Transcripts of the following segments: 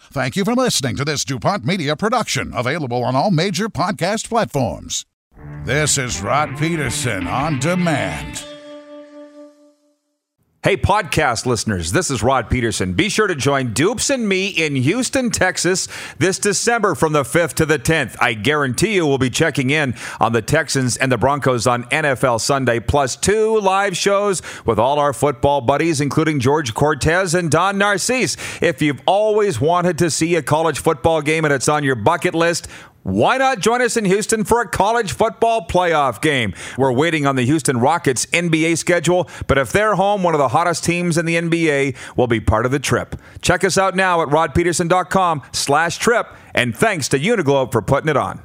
Thank you for listening to this DuPont Media production, available on all major podcast platforms. This is Rod Peterson on demand. Hey, podcast listeners, this is Rod Peterson. Be sure to join Dupes and me in Houston, Texas this December from the 5th to the 10th. I guarantee you we'll be checking in on the Texans and the Broncos on NFL Sunday, plus 2 live shows with all our football buddies, including George Cortez and Don Narcisse. If you've always wanted to see a college football game and it's on your bucket list, why not join us in Houston for a college football playoff game? We're waiting on the Houston Rockets NBA schedule, but if they're home, one of the hottest teams in the NBA will be part of the trip. Check us out now at rodpeterson.com/trip, and thanks to Uniglobe for putting it on.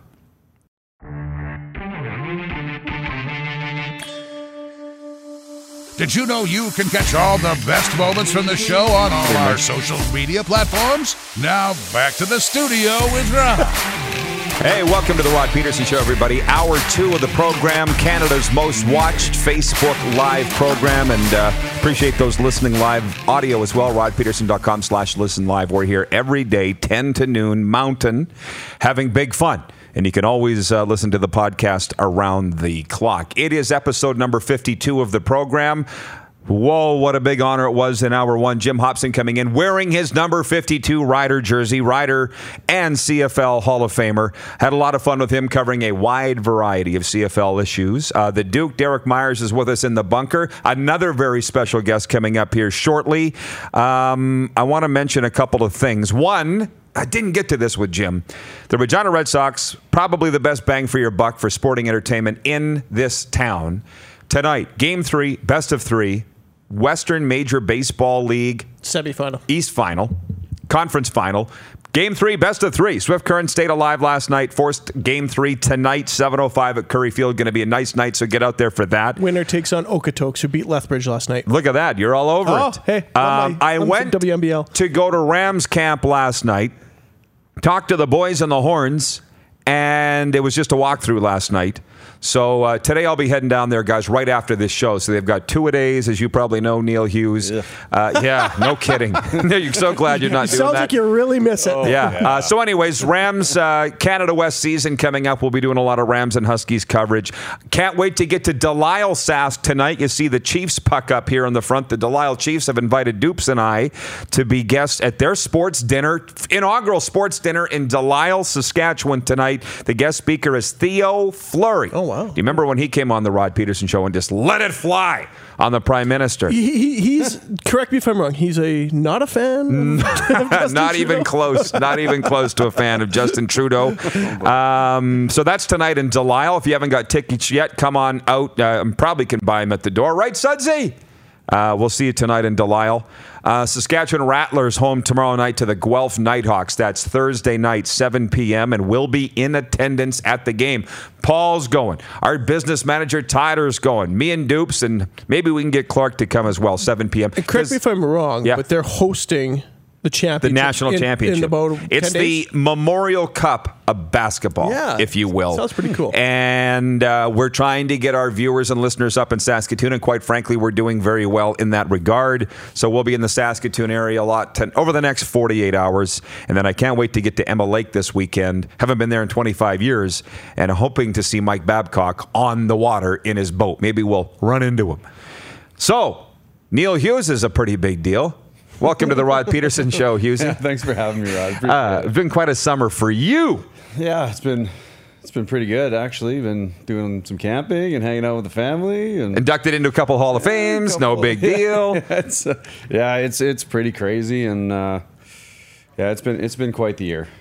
Did you know you can catch all the best moments from the show on all our social media platforms? Now back to the studio with Rod. Hey, welcome to the Rod Peterson Show, everybody. Hour 2 of the program, Canada's most watched Facebook Live program, and appreciate those listening live audio as well, rodpeterson.com/listen live. We're here every day, 10 to noon, Mountain, having big fun. And you can always listen to the podcast around the clock. It is episode number 52 of the program. Whoa, what a big honor it was in hour 1. Jim Hopson coming in wearing his number 52 Rider jersey, Rider and CFL Hall of Famer. Had a lot of fun with him covering a wide variety of CFL issues. The Duke, Derek Myers, is with us in the bunker. Another very special guest coming up here shortly. I want to mention a couple of things. One, I didn't get to this with Jim. The Regina Red Sox, probably the best bang for your buck for sporting entertainment in this town. Tonight, Game 3, best of 3, Western Major Baseball League. Semifinal. East Final. Conference Final. Game 3, best of 3. Swift Current stayed alive last night. Forced Game 3 tonight, 7:05 at Curry Field. Going to be a nice night, so get out there for that. Winner takes on Okotoks, who beat Lethbridge last night. Look at that. You're all over it. Hey, I went WNBL. to go to Rams camp last night. Talked to the boys on the Horns, and it was just a walkthrough last night. So today I'll be heading down there, guys, right after this show. So they've got 2-a-days, as you probably know, Neil Hughes. Yeah, no kidding. You're so glad you're not doing that. Sounds like you really miss it. Yeah. So anyways, Rams Canada West season coming up. We'll be doing a lot of Rams and Huskies coverage. Can't wait to get to Delisle Sask tonight. You see the Chiefs puck up here on the front. The Delisle Chiefs have invited Dupes and I to be guests at their sports dinner, inaugural sports dinner in Delisle, Saskatchewan tonight. The guest speaker is Theo Fleury. Oh, wow. Do you remember when he came on the Rod Peterson Show and just let it fly on the Prime Minister? He's, correct me if I'm wrong, he's not a fan of Not even close. Not even close to a fan of Justin Trudeau. So that's tonight in Delisle. If you haven't got tickets yet, come on out. Probably can buy them at the door. Right, Sudsy? We'll see you tonight in Delisle. Saskatchewan Rattlers home tomorrow night to the Guelph Nighthawks. That's Thursday night, 7 p.m., and we'll be in attendance at the game. Paul's going. Our business manager, Tyler's going. Me and Dupes, and maybe we can get Clark to come as well, 7 p.m. And correct me if I'm wrong, but they're hosting the championship. The national championship. In about 10 it's days? the Memorial Cup of basketball, if you will. Sounds pretty cool. And we're trying to get our viewers and listeners up in Saskatoon, and quite frankly, we're doing very well in that regard. So we'll be in the Saskatoon area a lot over the next 48 hours. And then I can't wait to get to Emma Lake this weekend. Haven't been there in 25 years, and hoping to see Mike Babcock on the water in his boat. Maybe we'll run into him. So Neil Hughes is a pretty big deal. Welcome to the Rod Peterson Show, Hughes. Yeah, thanks for having me, Rod. It's been quite a summer for you. Yeah, it's been pretty good, actually. Been doing some camping and hanging out with the family. And inducted into a couple Hall of Fames. No big deal. It's pretty crazy, and it's been quite the year.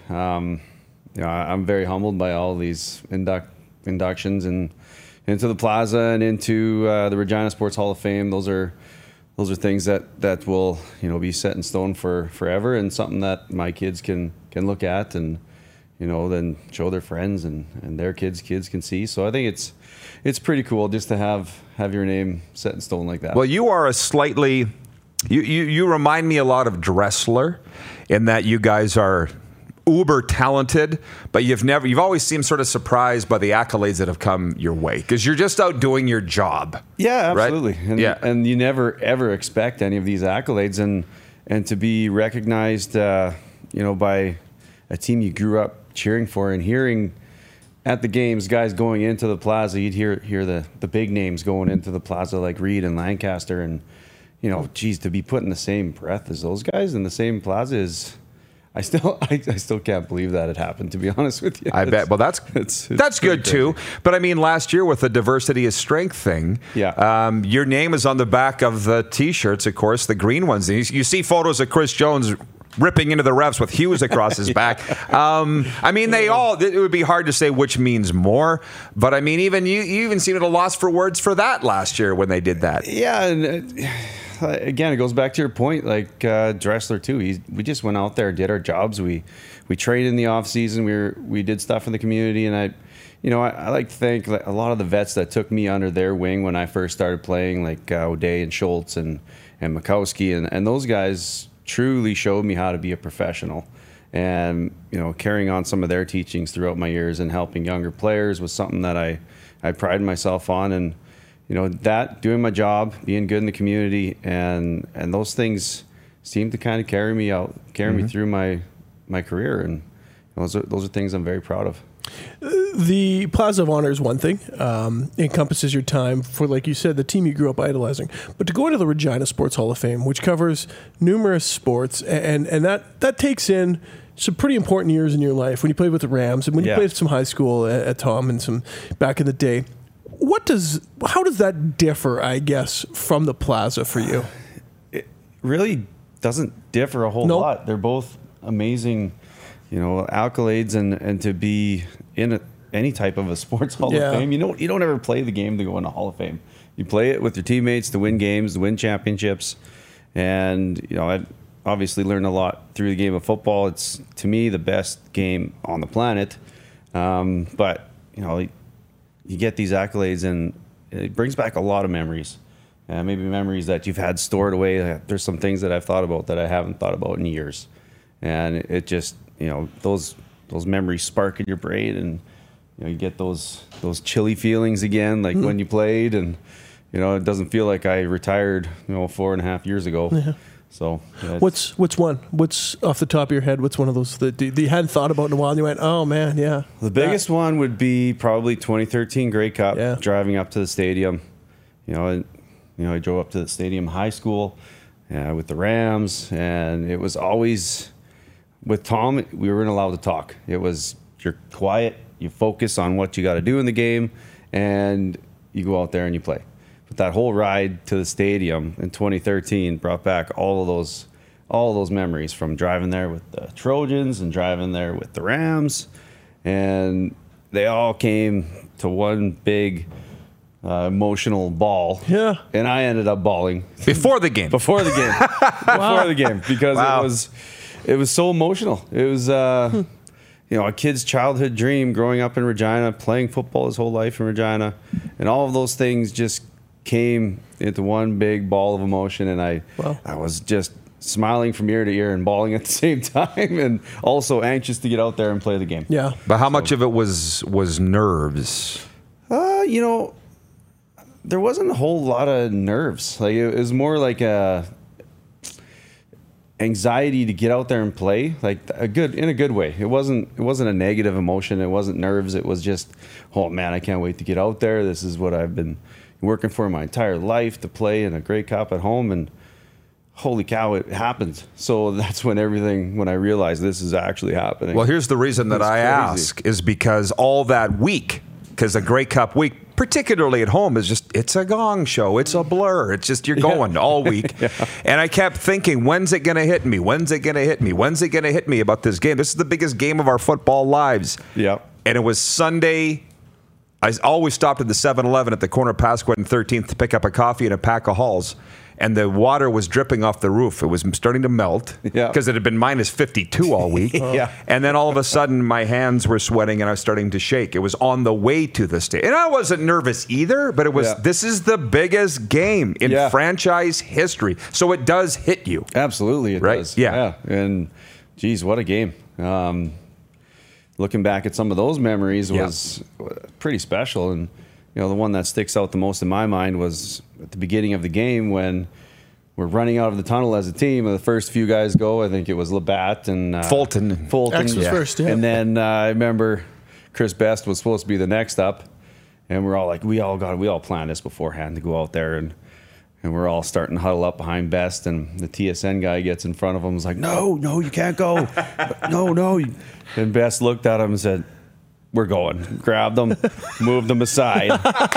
I'm very humbled by all these inductions and into the Plaza and into the Regina Sports Hall of Fame. Those are things that will be set in stone for forever, and something that my kids can look at and then show their friends and their kids can see. So I think it's pretty cool just to have your name set in stone like that. Well, you are a slightly you remind me a lot of Dressler in that you guys are uber talented, but you've always seemed sort of surprised by the accolades that have come your way because you're just out doing your job. Yeah, absolutely. Right? And you never ever expect any of these accolades and to be recognized by a team you grew up cheering for, and hearing at the games guys going into the plaza, you'd hear the big names going into the plaza like Reed and Lancaster, and geez, to be put in the same breath as those guys in the same plaza is. I still can't believe that it happened, to be honest with you. I bet. Well, that's good too. But I mean, last year with the diversity is strength thing, your name is on the back of the T-shirts, of course, the green ones. You see photos of Chris Jones ripping into the refs with Hughes across his back. I mean, it would be hard to say which means more. But I mean, even you even seemed at a loss for words for that last year when they did that. Yeah, and again, it goes back to your point, like Dressler too. We just went out there, did our jobs. We trained in the off season. We did stuff in the community, and I like to thank a lot of the vets that took me under their wing when I first started playing, like O'Day and Schultz and Mikowski, and those guys truly showed me how to be a professional. And carrying on some of their teachings throughout my years and helping younger players was something that I prided myself on. And that doing my job, being good in the community, and those things seem to kind of carry me through my career, and those are things I'm very proud of. The Plaza of Honor is one thing. Encompasses your time for, like you said, the team you grew up idolizing. But to go into the Regina Sports Hall of Fame, which covers numerous sports, and that takes in some pretty important years in your life when you played with the Rams and when you played some high school at Tom and some back in the day. How does that differ, I guess, from the Plaza for you? It really doesn't differ a whole lot. They're both amazing, accolades, and to be in any type of a sports Hall of Fame. You don't ever play the game to go in a Hall of Fame. You play it with your teammates to win games, to win championships. And, I obviously learned a lot through the game of football. It's, to me, the best game on the planet. But, you get these accolades, and it brings back a lot of memories. Maybe memories that you've had stored away. There's some things that I've thought about that I haven't thought about in years. And it just, those memories spark in your brain, and you get those chilly feelings again, like when you played, and it doesn't feel like I retired 4.5 years ago. Yeah. So what's one? What's off the top of your head? What's one of those that you hadn't thought about in a while and you went, oh man, yeah. The biggest one would be probably 2013 Grey Cup, driving up to the stadium. I drove up to the stadium high school with the Rams, and it was always with Tom. We weren't allowed to talk. It was, you're quiet, you focus on what you got to do in the game, and you go out there and you play. But that whole ride to the stadium in 2013 brought back all of those memories from driving there with the Trojans and driving there with the Rams, and they all came to one big emotional ball. Yeah. And I ended up bawling before the game. Before the game, because it was so emotional. It was a kid's childhood dream, growing up in Regina, playing football his whole life in Regina, and all of those things just came into one big ball of emotion, and I was just smiling from ear to ear and bawling at the same time, and also anxious to get out there and play the game. Yeah. But how much of it was nerves? There wasn't a whole lot of nerves. Like, it was more like a anxiety to get out there and play, like in a good way. It wasn't a negative emotion. It wasn't nerves. It was just, oh man, I can't wait to get out there. This is what I've been working for my entire life, to play in a Grey Cup at home, and holy cow, it happened. So that's when I realized this is actually happening. Well, here's the reason that I ask is because all that week, because the Grey Cup week, particularly at home, is just, it's a gong show. It's a blur. It's just, you're going all week. And I kept thinking, when's it going to hit me? When's it going to hit me? When's it going to hit me about this game? This is the biggest game of our football lives. Yeah. And it was Sunday. I always stopped at the 7-Eleven at the corner of Pasquette and 13th to pick up a coffee and a pack of Halls. And the water was dripping off the roof. It was starting to melt because it had been minus 52 all week. And then all of a sudden, my hands were sweating and I was starting to shake. It was on the way to the stage. And I wasn't nervous either, but it was. This is the biggest game in franchise history. So it does hit you. Absolutely, it does. Yeah. And, geez, what a game. Looking back at some of those memories was pretty special. And, the one that sticks out the most in my mind was at the beginning of the game when we're running out of the tunnel as a team, and the first few guys go. I think it was Labatt and Fulton. X was first, yeah. And then I remember Chris Best was supposed to be the next up, and we're all like, we all planned this beforehand to go out there, and we're all starting to huddle up behind Best, and the TSN guy gets in front of him and was like, no, you can't go. No. And Best looked at him and said, we're going. Grabbed them, moved them aside.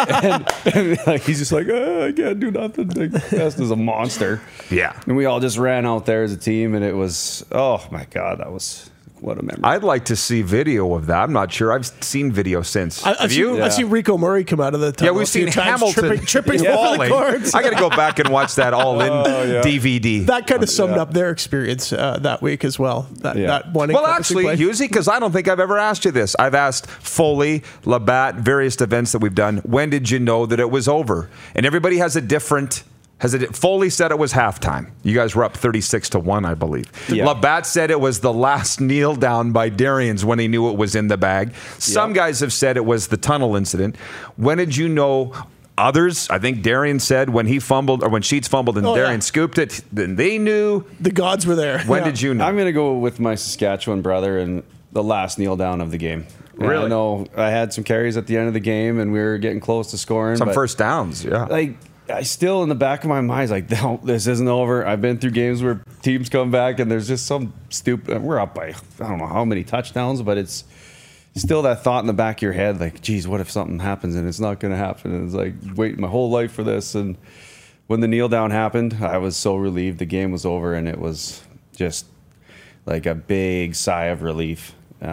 and like, he's just like, I can't do nothing. Like, Best is a monster. Yeah. And we all just ran out there as a team, and it was, oh my God, that was... What a memory. I'd like to see video of that. I'm not sure. I've seen video since. I've seen Rico Murray come out of the tunnel. Yeah, we've seen Hamilton tripping falling. over the cords. I got to go back and watch that all-in DVD. That kind of summed up their experience that week as well. That one. Well, actually, Husey, because I don't think I've ever asked you this. I've asked Foley, Labatt, various events that we've done. When did you know that it was over? And everybody has a different... Foley said it was halftime. You guys were up 36-1, I believe. Yeah. Labatt said it was the last kneel down by Darian's when he knew it was in the bag. Some guys have said it was the tunnel incident. When did you know? Others, I think Darian said when he fumbled or when Sheets fumbled and Darian scooped it, then they knew. The gods were there. When did you know? I'm going to go with my Saskatchewan brother and the last kneel down of the game. Really? I know I had some carries at the end of the game and we were getting close to scoring. Some first downs, I still, in the back of my mind, is like, no, this isn't over. I've been through games where teams come back and there's just some stupid. We're up by, I don't know how many touchdowns, but it's still that thought in the back of your head, like, geez, what if something happens and it's not going to happen? And it's like, waiting my whole life for this. And when the kneel down happened, I was so relieved the game was over, and it was just like a big sigh of relief.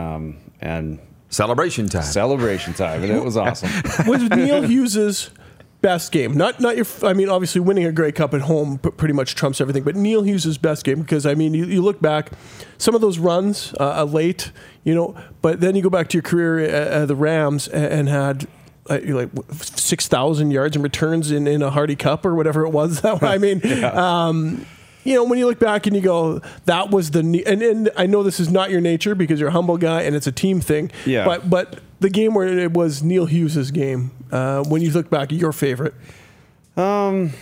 And celebration time, and it was awesome. Was Neil Hughes's best game? Not your. I mean, obviously, winning a Grey Cup at home pretty much trumps everything. But Neil Hughes's best game, because I mean, you look back, some of those runs late, but then you go back to your career at the Rams and had like 6,000 yards and returns in a Hardy Cup or whatever it was. I mean. When you look back and you go, that was and I know this is not your nature because you're a humble guy and it's a team thing. Yeah. But the game where it was Neil Hughes's game, when you look back, your favorite. There's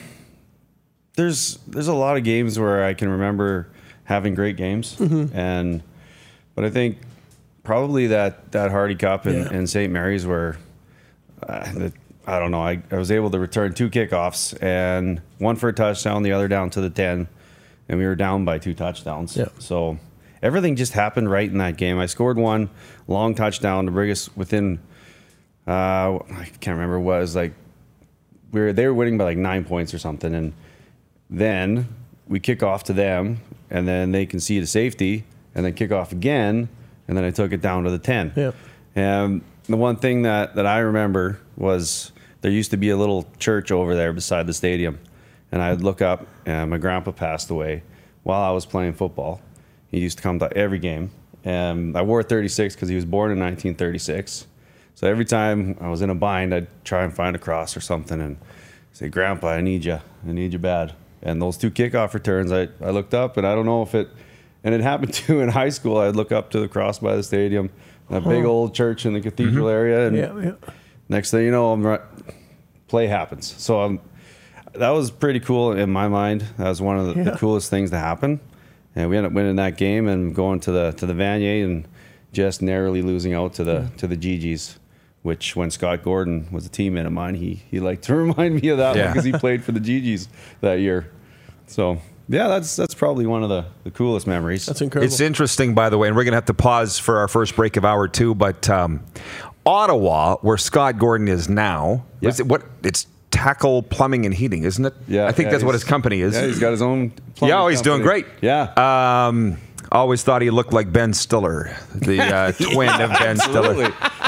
a lot of games where I can remember having great games, but I think probably that Hardy Cup in St. Mary's where I don't know, I was able to return 2 kickoffs and one for a touchdown, the other down to the 10. And we were down by 2 touchdowns. Yeah. So everything just happened right in that game. I scored one long touchdown to bring us within, I can't remember what it was, like they were winning by like 9 points or something. And then we kick off to them, and then they concede a safety, and then kick off again, and then I took it down to the 10. Yeah. And the one thing that I remember was there used to be a little church over there beside the stadium. And I'd look up, and my grandpa passed away while I was playing football. He used to come to every game. And I wore 36 because he was born in 1936. So every time I was in a bind, I'd try and find a cross or something and say, Grandpa, I need you. I need you bad. And those 2 kickoff returns, I looked up, and I don't know if it happened too in high school. I'd look up to the cross by the stadium, that big old church in the cathedral area. And next thing you know, play happens. So that was pretty cool in my mind. That was one of the coolest things to happen. And we ended up winning that game and going to the Vanier and just narrowly losing out to the GGs, which when Scott Gordon was a teammate of mine, he liked to remind me of that one because he played for the GGs that year. So yeah, that's probably one of the coolest memories. That's incredible. It's interesting, by the way, and we're going to have to pause for our first break of hour 2, but Ottawa, where Scott Gordon is now, it's Tackle Plumbing and Heating, isn't it? Yeah. I think that's what his company is. Yeah, he's got his own plumbing he's company. doing great. Yeah. Always thought he looked like Ben Stiller, the twin of Ben Stiller.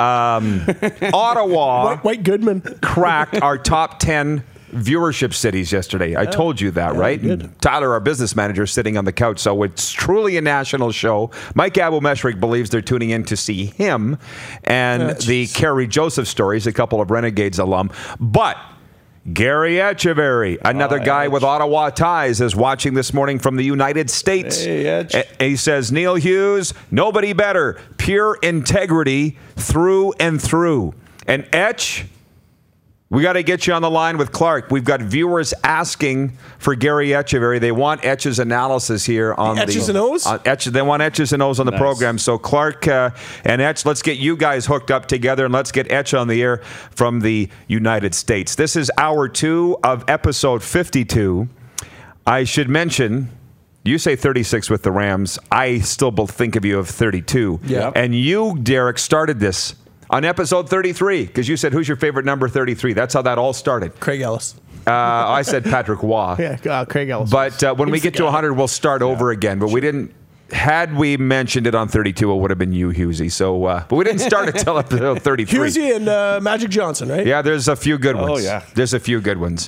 Ottawa White Goodman cracked our top 10 viewership cities yesterday. I told you that, right? Tyler, our business manager, sitting on the couch. So it's truly a national show. Mike Abou-Meshrik believes they're tuning in to see him and the Kerry Joseph stories, a couple of Renegades alum. But Gary Echeverry, another guy with Ottawa ties, is watching this morning from the United States. Hey, Etch. He says, Neil Hughes, nobody better. Pure integrity through and through. And Etch, We got to get you on the line with Clark. We've got viewers asking for Gary Echeverry. They want Etch's analysis here on Etches and O's? They want Etches and O's on the program. So Clark and Etch, let's get you guys hooked up together and let's get Etch on the air from the United States. This is hour 2 of episode 52. I should mention, you say 36 with the Rams. I still think of you of 32. Yeah. And you, Derek, started this on episode 33, because you said, who's your favorite number 33? That's how that all started. Craig Ellis. I said Patrick Waugh. Yeah, Craig Ellis. But when we get to 100, we'll start over again. But we didn't. Had we mentioned it on 32, it would have been you, Husey. So, but we didn't start until episode 33. Husey and Magic Johnson, right? Yeah, there's a few good ones. Oh, yeah. There's a few good ones.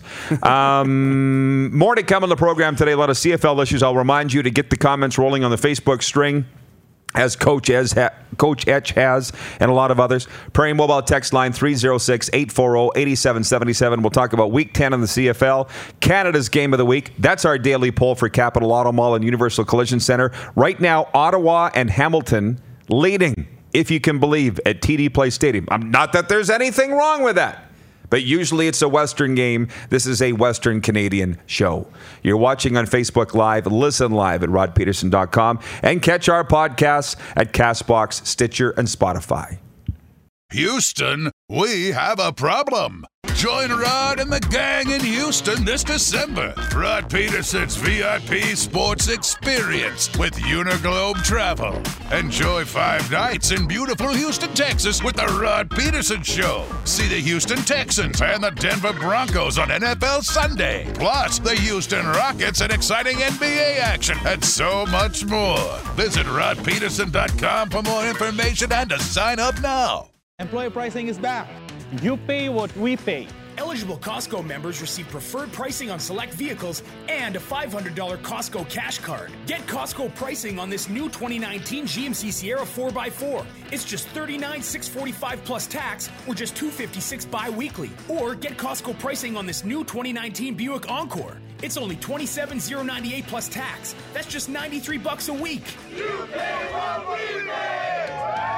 More to come on the program today. A lot of CFL issues. I'll remind you to get the comments rolling on the Facebook string, as Coach Etch has, and a lot of others. Prairie Mobile text line 306-840-8777. We'll talk about Week 10 in the CFL, Canada's Game of the Week. That's our daily poll for Capital Auto Mall and Universal Collision Center. Right now, Ottawa and Hamilton leading, if you can believe, at TD Place Stadium. Not that there's anything wrong with that, but usually it's a Western game. This is a Western Canadian show. You're watching on Facebook Live. Listen live at rodpeterson.com and catch our podcasts at CastBox, Stitcher, and Spotify. Houston, we have a problem. Join Rod and the gang in Houston this December. Rod Peterson's VIP Sports Experience with Uniglobe Travel. Enjoy 5 nights in beautiful Houston, Texas with the Rod Peterson Show. See the Houston Texans and the Denver Broncos on NFL Sunday. Plus, the Houston Rockets and exciting NBA action and so much more. Visit rodpeterson.com for more information and to sign up now. Employee pricing is back. You pay what we pay. Eligible Costco members receive preferred pricing on select vehicles and a $500 Costco cash card. Get Costco pricing on this new 2019 GMC Sierra 4x4. It's just $39,645 plus tax, or just $256 bi-weekly. Or get Costco pricing on this new 2019 Buick Encore. It's only $27,098 plus tax. That's just $93 a week. You pay what we pay!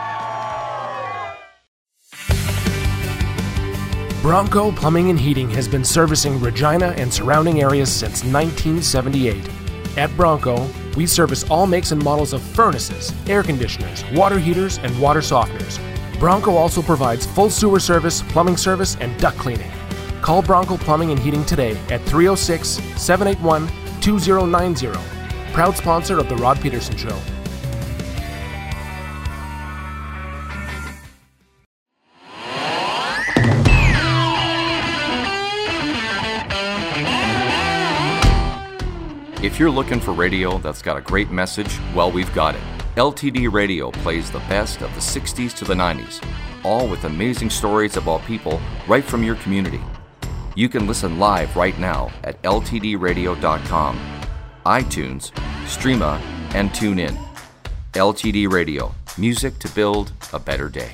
Bronco Plumbing and Heating has been servicing Regina and surrounding areas since 1978. At Bronco, we service all makes and models of furnaces, air conditioners, water heaters, and water softeners. Bronco also provides full sewer service, plumbing service, and duct cleaning. Call Bronco Plumbing and Heating today at 306-781-2090. Proud sponsor of The Rod Peterson Show. If you're looking for radio that's got a great message, well, we've got it. LTD Radio plays the best of the 60s to the 90s, all with amazing stories about people right from your community. You can listen live right now at ltdradio.com, iTunes, Streama, and TuneIn. LTD Radio, music to build a better day.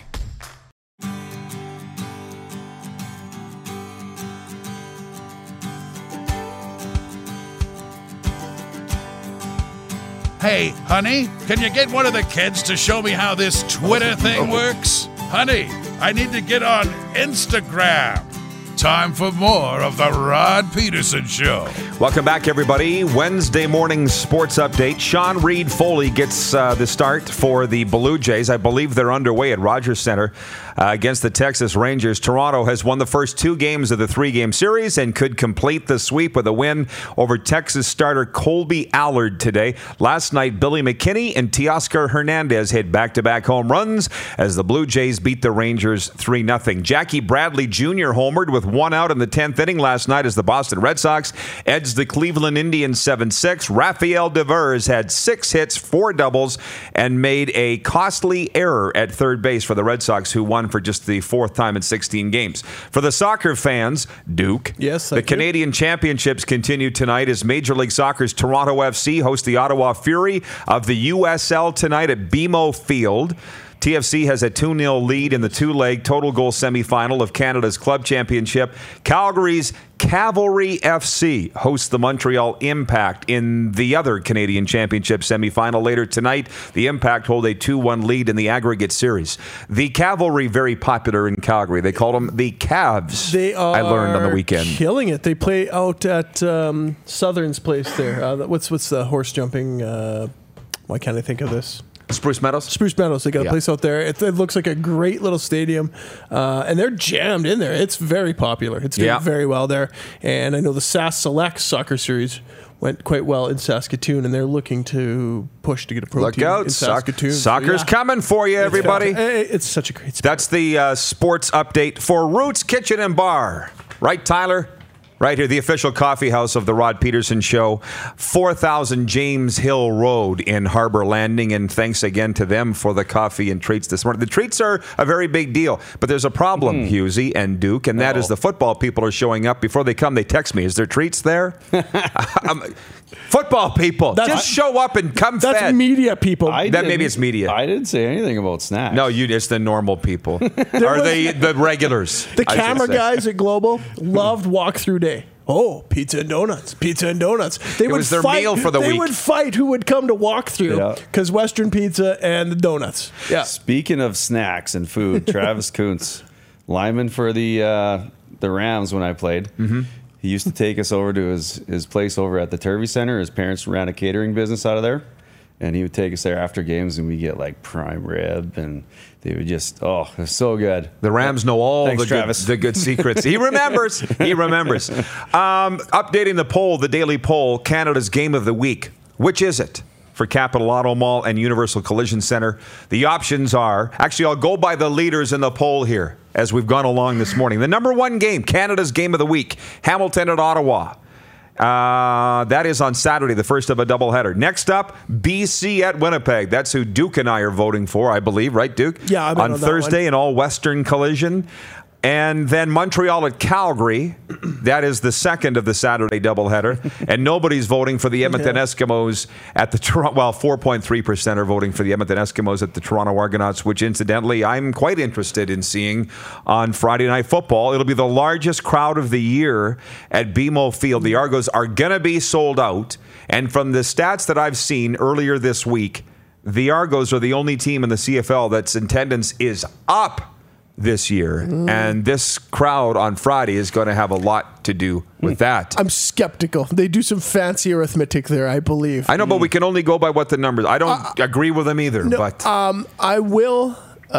Hey, honey, can you get one of the kids to show me how this Twitter thing works? Honey, I need to get on Instagram. Time for more of the Rod Peterson Show. Welcome back, everybody. Wednesday morning sports update. Sean Reed Foley gets the start for the Blue Jays. I believe they're underway at Rogers Center against the Texas Rangers. Toronto has won the first 2 games of the 3-game series and could complete the sweep with a win over Texas starter Colby Allard today. Last night, Billy McKinney and Teoscar Hernandez hit back-to-back home runs as the Blue Jays beat the Rangers 3-0. Jackie Bradley Jr. homered with 1 out in the 10th inning last night as the Boston Red Sox edged the Cleveland Indians 7-6. Rafael Devers had 6 hits, 4 doubles, and made a costly error at third base for the Red Sox, who won for just the 4th time in 16 games. For the soccer fans, Duke, yes, the Canadian Championships continue tonight as Major League Soccer's Toronto FC hosts the Ottawa Fury of the USL tonight at BMO Field. TFC has a 2-0 lead in the two-leg total goal semifinal of Canada's Club Championship. Calgary's Cavalry FC hosts the Montreal Impact in the other Canadian Championship semifinal later tonight. The Impact hold a 2-1 lead in the aggregate series. The Cavalry, very popular in Calgary. They call them the Cavs. They are I learned on the weekend. Killing it. They play out at Southern's place there. What's the horse jumping? Why can't I think of this? Spruce Meadows? Spruce Meadows. They got a place out there. It looks like a great little stadium. And they're jammed in there. It's very popular. It's doing very well there. And I know the SAS Select soccer series went quite well in Saskatoon, and they're looking to push to get a pro Look team out. in Saskatoon. Soccer's coming for you, everybody. It's such a great sport. That's the sports update for Roots Kitchen and Bar. Right, Tyler? Right here, the official coffee house of the Rod Peterson Show, 4000 James Hill Road in Harbor Landing. And thanks again to them for the coffee and treats this morning. The treats are a very big deal, but there's a problem, Husey and Duke, and that is the football people are showing up. Before they come, they text me, is there treats there? Football people, just show up and come fed. That's media people. Maybe it's media. I didn't say anything about snacks. No, it's the normal people. Or the regulars. The camera guys at Global loved walkthrough day. Oh, pizza and donuts. It was their meal for the week. They would fight who would come to walkthrough because Western Pizza and the donuts. Yeah. Speaking of snacks and food, Travis Kuntz, lineman for the Rams when I played. Mm-hmm. He used to take us over to his place over at the Turvey Center. His parents ran a catering business out of there. And he would take us there after games, and we get like prime rib, and they would just, it was so good. The Rams know all the good secrets. He remembers. Updating the poll, the daily poll, Canada's Game of the Week. Which is it? For Capital Auto Mall and Universal Collision Center. The options are, actually, I'll go by the leaders in the poll here as we've gone along this morning. The number one game, Canada's Game of the Week, Hamilton at Ottawa. That is on Saturday, the first of a doubleheader. Next up, BC at Winnipeg. That's who Duke and I are voting for, I believe, right, Duke? Yeah, I'm on Thursday, an all-Western collision. And then Montreal at Calgary. That is the second of the Saturday doubleheader. And nobody's voting for the Edmonton Eskimos at the Toronto. Well, 4.3% are voting for the Edmonton Eskimos at the Toronto Argonauts, which incidentally I'm quite interested in seeing on Friday Night Football. It'll be the largest crowd of the year at BMO Field. The Argos are going to be sold out. And from the stats that I've seen earlier this week, the Argos are the only team in the CFL that's attendance is up this year, and this crowd on Friday is going to have a lot to do with that. I'm skeptical. They do some fancy arithmetic there, I believe. I know, but we can only go by what the numbers. I don't agree with them either. No, but I will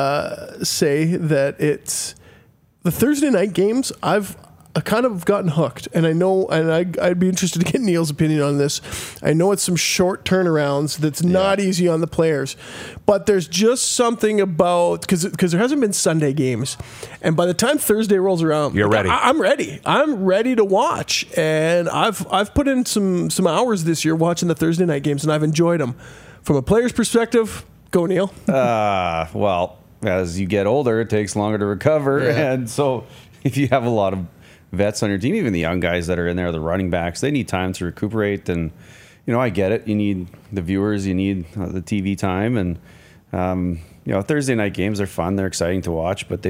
say that it's the Thursday night games. I've kind of gotten hooked, and I know, and I'd be interested to get Neil's opinion on this. I know it's some short turnarounds that's not easy on the players, but there's just something about, because there hasn't been Sunday games, and by the time Thursday rolls around, you're ready. I'm ready. I'm ready to watch, and I've put in some hours this year watching the Thursday night games, and I've enjoyed them. From a player's perspective, go Neil. Well, as you get older, it takes longer to recover, and so if you have a lot of vets on your team, even the young guys that are in there, the running backs, they need time to recuperate. And, I get it. You need the viewers, you need the TV time. And, Thursday night games are fun. They're exciting to watch, but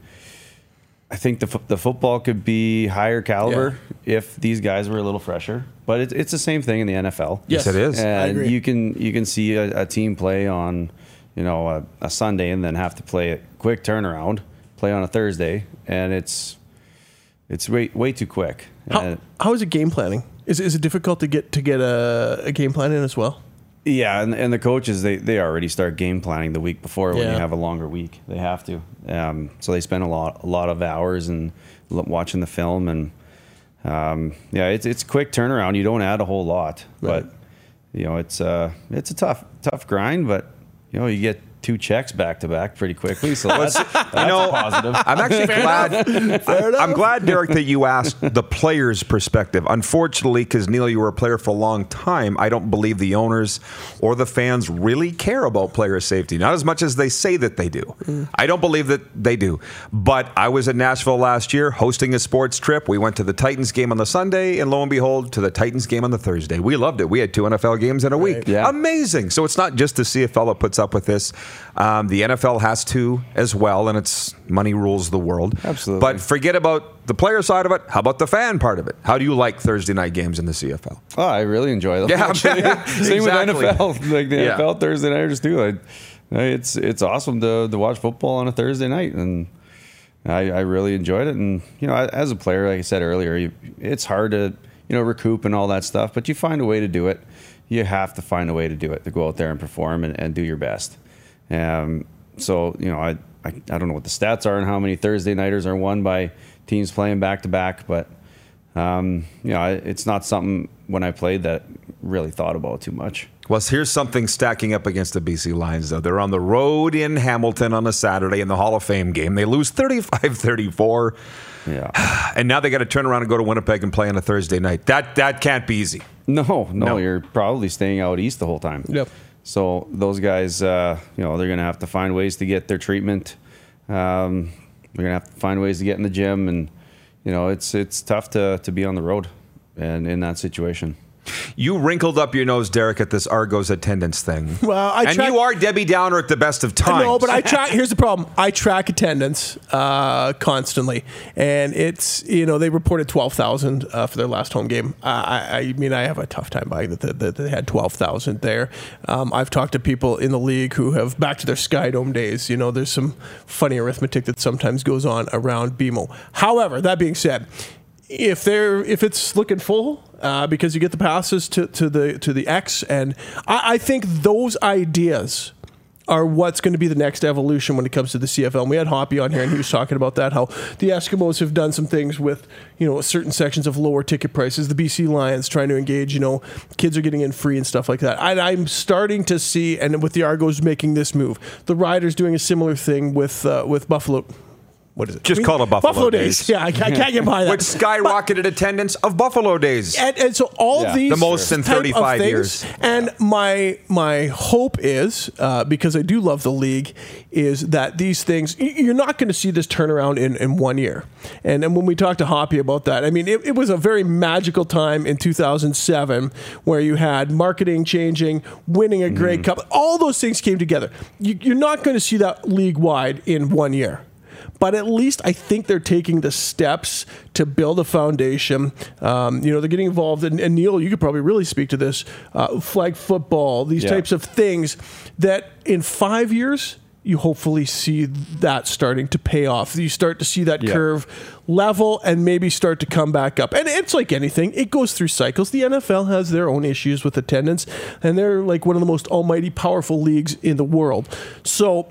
I think the football could be higher caliber if these guys were a little fresher. But it's the same thing in the NFL. Yes, it is. And I agree. you can see a team play on, a Sunday and then have to play a quick turnaround, play on a Thursday, and it's way too quick. How is it game planning? Is it difficult to get a game plan in as well? Yeah, and the coaches, they already start game planning the week before when you have a longer week. They have to. So they spend a lot of hours and watching the film, and it's quick turnaround. You don't add a whole lot, but it's a tough grind. But you get 2 checks back to back pretty quickly, so that's positive. I'm actually glad. I'm glad, Derek, that you asked the player's perspective. Unfortunately, because Neil, you were a player for a long time, I don't believe the owners or the fans really care about player safety. Not as much as they say that they do. I don't believe that they do. But I was in Nashville last year hosting a sports trip. We went to the Titans game on the Sunday, and lo and behold, to the Titans game on the Thursday. We loved it. We had 2 NFL games in a week. Yeah. Amazing. So it's not just the CFL that puts up with this. The NFL has to as well, and it's money rules the world. Absolutely. But forget about the player side of it. How about the fan part of it? How do you like Thursday night games in the CFL? Oh, I really enjoy them. Yeah, Same exactly. with NFL. Like the NFL Thursday nighters too. It's awesome to watch football on a Thursday night, and I really enjoyed it. And as a player, like I said earlier, it's hard to recoup and all that stuff, but you find a way to do it. You have to find a way to do it, to go out there and perform and do your best. So I don't know what the stats are and how many Thursday nighters are won by teams playing back to back, but it's not something when I played that really thought about too much. Well, here's something stacking up against the BC Lions, though. They're on the road in Hamilton on a Saturday in the Hall of Fame game. They lose 35-34. Yeah. And now they got to turn around and go to Winnipeg and play on a Thursday night. That can't be easy. No, you're probably staying out east the whole time. Yep. So those guys, they're going to have to find ways to get their treatment. They're going to have to find ways to get in the gym, and it's tough to be on the road and in that situation. You wrinkled up your nose, Derek, at this Argos attendance thing. Well, you are Debbie Downer at the best of times. No, but I track. Here's the problem: I track attendance constantly, and it's they reported 12,000 for their last home game. I mean, I have a tough time buying that they had 12,000 there. I've talked to people in the league who have back to their Sky Dome days. There's some funny arithmetic that sometimes goes on around BMO. However, that being said, if it's looking full because you get the passes to the X, and I think those ideas are what's going to be the next evolution when it comes to the CFL. And we had Hoppy on here, and he was talking about that, how the Eskimos have done some things with certain sections of lower ticket prices. The BC Lions trying to engage, kids are getting in free and stuff like that. I'm starting to see, and with the Argos making this move, the Riders doing a similar thing with Buffalo. What is it? Just call it Buffalo Days. Yeah, I can't get behind that. Which skyrocketed attendance of Buffalo Days. And so all these the most in 35 years. And my hope is, because I do love the league, is that these things, you're not going to see this turnaround in 1 year. And when we talked to Hoppy about that, I mean, it was a very magical time in 2007 where you had marketing changing, winning a Grey Cup. All those things came together. You're not going to see that league-wide in 1 year. But at least I think they're taking the steps to build a foundation. They're getting involved. And Neil, you could probably really speak to this. Flag football, these types of things that in 5 years, you hopefully see that starting to pay off. You start to see that curve level and maybe start to come back up. And it's like anything. It goes through cycles. The NFL has their own issues with attendance, and they're like one of the most almighty powerful leagues in the world. So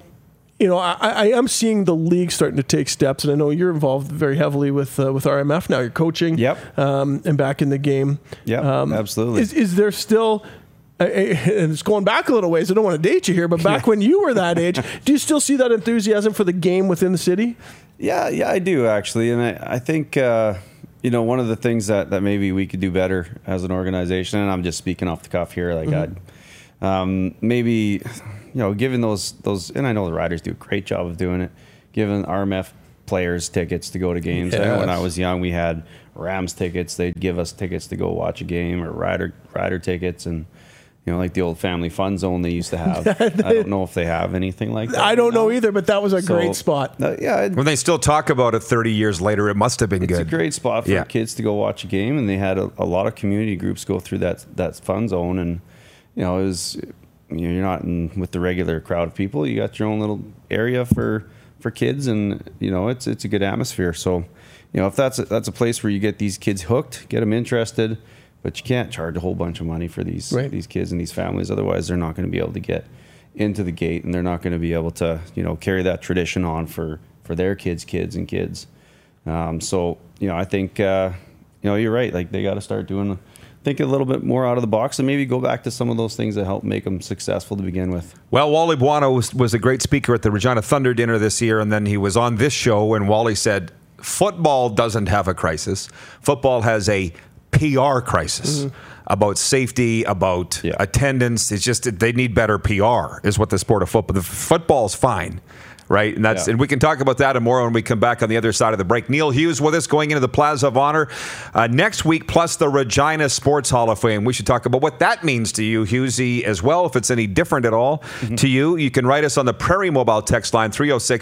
I am seeing the league starting to take steps, and I know you're involved very heavily with RMF now. You're coaching, and back in the game. Yeah, absolutely. Is there still, and it's going back a little ways, I don't want to date you here, but back when you were that age, do you still see that enthusiasm for the game within the city? Yeah, I do actually, and I think one of the things that maybe we could do better as an organization, and I'm just speaking off the cuff here, like maybe. Giving those, and I know the Riders do a great job of doing it, giving RMF players tickets to go to games. Yes. I know when I was young, we had Rams tickets. They'd give us tickets to go watch a game, or Rider tickets, and like the old family fun zone they used to have. I don't know if they have anything like that. I don't know either, but that was a great spot. When they still talk about it 30 years later, it must have been good. It's a great spot for kids to go watch a game, and they had a lot of community groups go through that fun zone, and it was. You're not with the regular crowd of people. You got your own little area for kids, and it's a good atmosphere. So, if that's a place where you get these kids hooked, get them interested, but you can't charge a whole bunch of money for these kids and these families. Otherwise, they're not going to be able to get into the gate, and they're not going to be able to carry that tradition on for their kids. So I think you're right. Like they got to start think a little bit more out of the box and maybe go back to some of those things that help make them successful to begin with. Well, Wally Buono was a great speaker at the Regina Thunder dinner this year, and then he was on this show, and Wally said, football doesn't have a crisis. Football has a PR crisis about safety, about attendance. It's just they need better PR is what the sport of football. The football's fine. right? And and we can talk about that and more when we come back on the other side of the break. Neil Hughes with us going into the Plaza of Honor next week, plus the Regina Sports Hall of Fame. We should talk about what that means to you, Hughesy, as well, if it's any different at all to you. You can write us on the Prairie Mobile text line,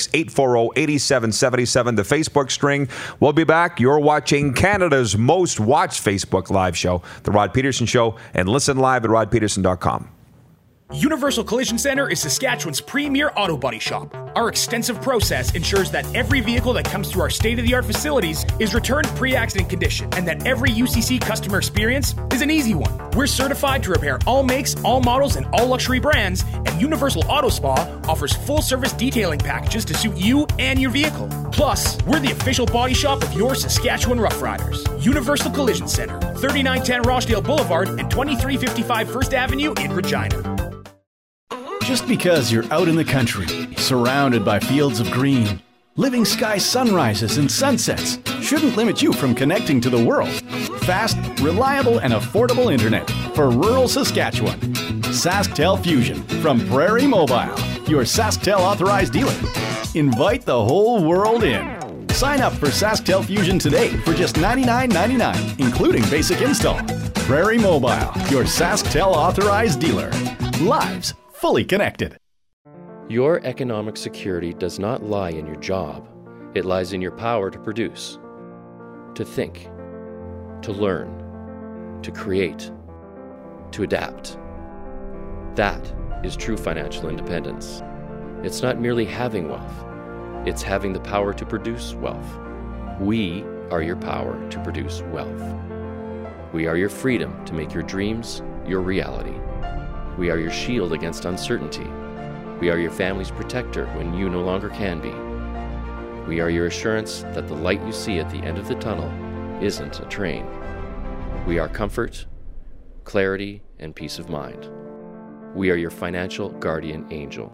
306-840-8777, the Facebook string. We'll be back. You're watching Canada's most watched Facebook Live show, The Rod Peterson Show, and listen live at rodpeterson.com. Universal Collision Center is Saskatchewan's premier auto body shop. Our extensive process ensures that every vehicle that comes through our state-of-the-art facilities is returned pre-accident condition, and that every UCC customer experience is an easy one. We're certified to repair all makes, all models, and all luxury brands, and Universal Auto Spa offers full-service detailing packages to suit you and your vehicle. Plus, we're the official body shop of your Saskatchewan Rough Riders. Universal Collision Center, 3910 Rochdale Boulevard and 2355 First Avenue in Regina. Just because you're out in the country, surrounded by fields of green, living sky sunrises and sunsets, shouldn't limit you from connecting to the world. Fast, reliable, and affordable internet for rural Saskatchewan. SaskTel Fusion from Prairie Mobile, your SaskTel authorized dealer. Invite the whole world in. Sign up for SaskTel Fusion today for just $99.99, including basic install. Prairie Mobile, your SaskTel authorized dealer. Lives fully connected. Your economic security does not lie in your job. It lies in your power to produce, to think, to learn, to create, to adapt. That is true financial independence. It's not merely having wealth. It's having the power to produce wealth. We are your power to produce wealth. We are your freedom to make your dreams your reality. We are your shield against uncertainty. We are your family's protector when you no longer can be. We are your assurance that the light you see at the end of the tunnel isn't a train. We are comfort, clarity, and peace of mind. We are your financial guardian angel.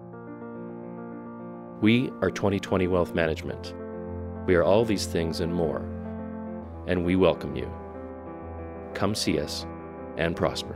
We are 2020 Wealth Management. We are all these things and more, and we welcome you. Come see us and prosper.